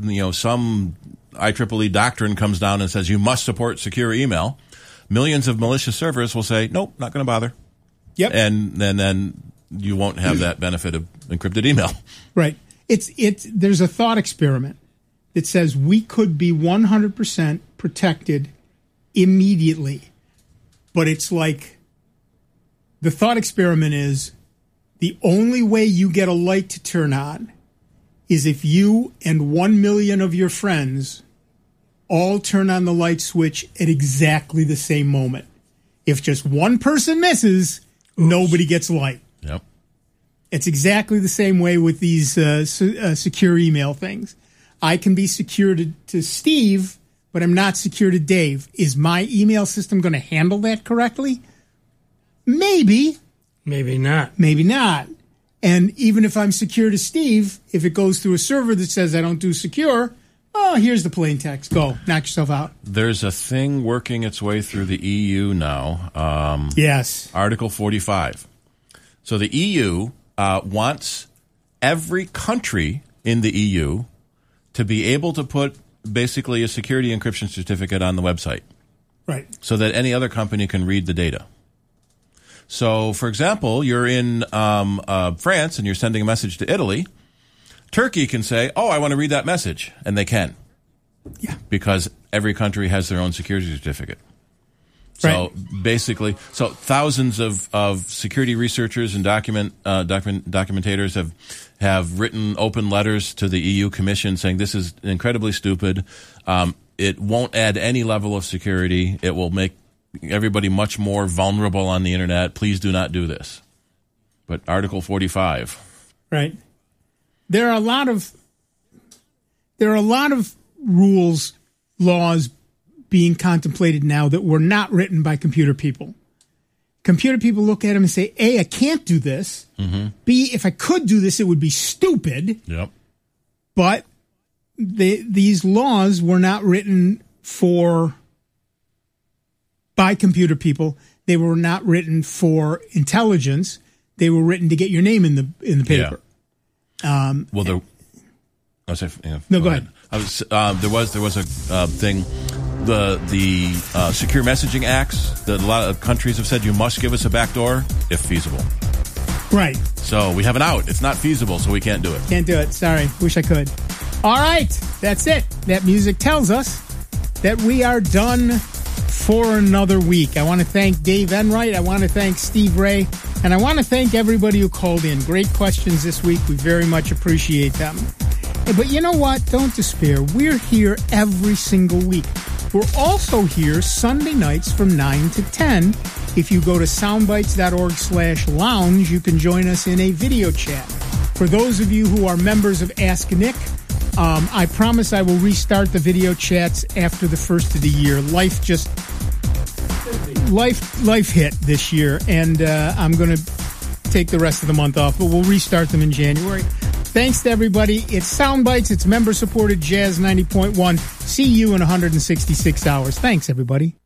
some IEEE doctrine comes down and says you must support secure email, millions of malicious servers will say, "Nope, not going to bother." Yep. And then you won't have that benefit of encrypted email. Right. There's a thought experiment that says we could be 100% protected immediately, but it's like the thought experiment is the only way you get a light to turn on is if you and 1 million of your friends all turn on the light switch at exactly the same moment. If just one person misses, nobody gets light. Yep. It's exactly the same way with these secure email things. I can be secure to Steve, but I'm not secure to Dave. Is my email system going to handle that correctly? Maybe. Maybe not. Maybe not. And even if I'm secure to Steve, if it goes through a server that says I don't do secure, here's the plain text. Go. Knock yourself out. There's a thing working its way through the EU now. Yes. Article 45. So the EU wants every country in the EU to be able to put basically a security encryption certificate on the website. Right. So that any other company can read the data. So, for example, you're in France and you're sending a message to Italy. Turkey can say, "Oh, I want to read that message," and they can. Yeah. Because every country has their own security certificate. So basically, thousands of security researchers and documentators have written open letters to the EU Commission saying this is incredibly stupid. It won't add any level of security. It will make everybody much more vulnerable on the internet. Please do not do this. But Article 45. Right. There are a lot of rules, laws being contemplated now that were not written by computer people. Computer people look at them and say, A, I can't do this. Mm-hmm. B, if I could do this, it would be stupid. Yep. But these laws were not written by computer people. They were not written for intelligence. They were written to get your name in the paper. Yeah. No, go ahead. There was a thing. The secure messaging acts that a lot of countries have said you must give us a backdoor if feasible. Right. So we have an out. It's not feasible, so we can't do it. Can't do it. Sorry. Wish I could. All right. That's it. That music tells us that we are done for another week. I want to thank Dave Enright. I want to thank Steve Ray. And I want to thank everybody who called in. Great questions this week. We very much appreciate them. But you know what? Don't despair. We're here every single week. We're also here Sunday nights from 9 to 10. If you go to soundbites.org/lounge, you can join us in a video chat. For those of you who are members of Ask Nick, I promise I will restart the video chats after the first of the year. Life hit this year, and I'm going to take the rest of the month off, but we'll restart them in January. Thanks to everybody. It's Soundbites. It's member-supported Jazz 90.1. See you in 166 hours. Thanks, everybody.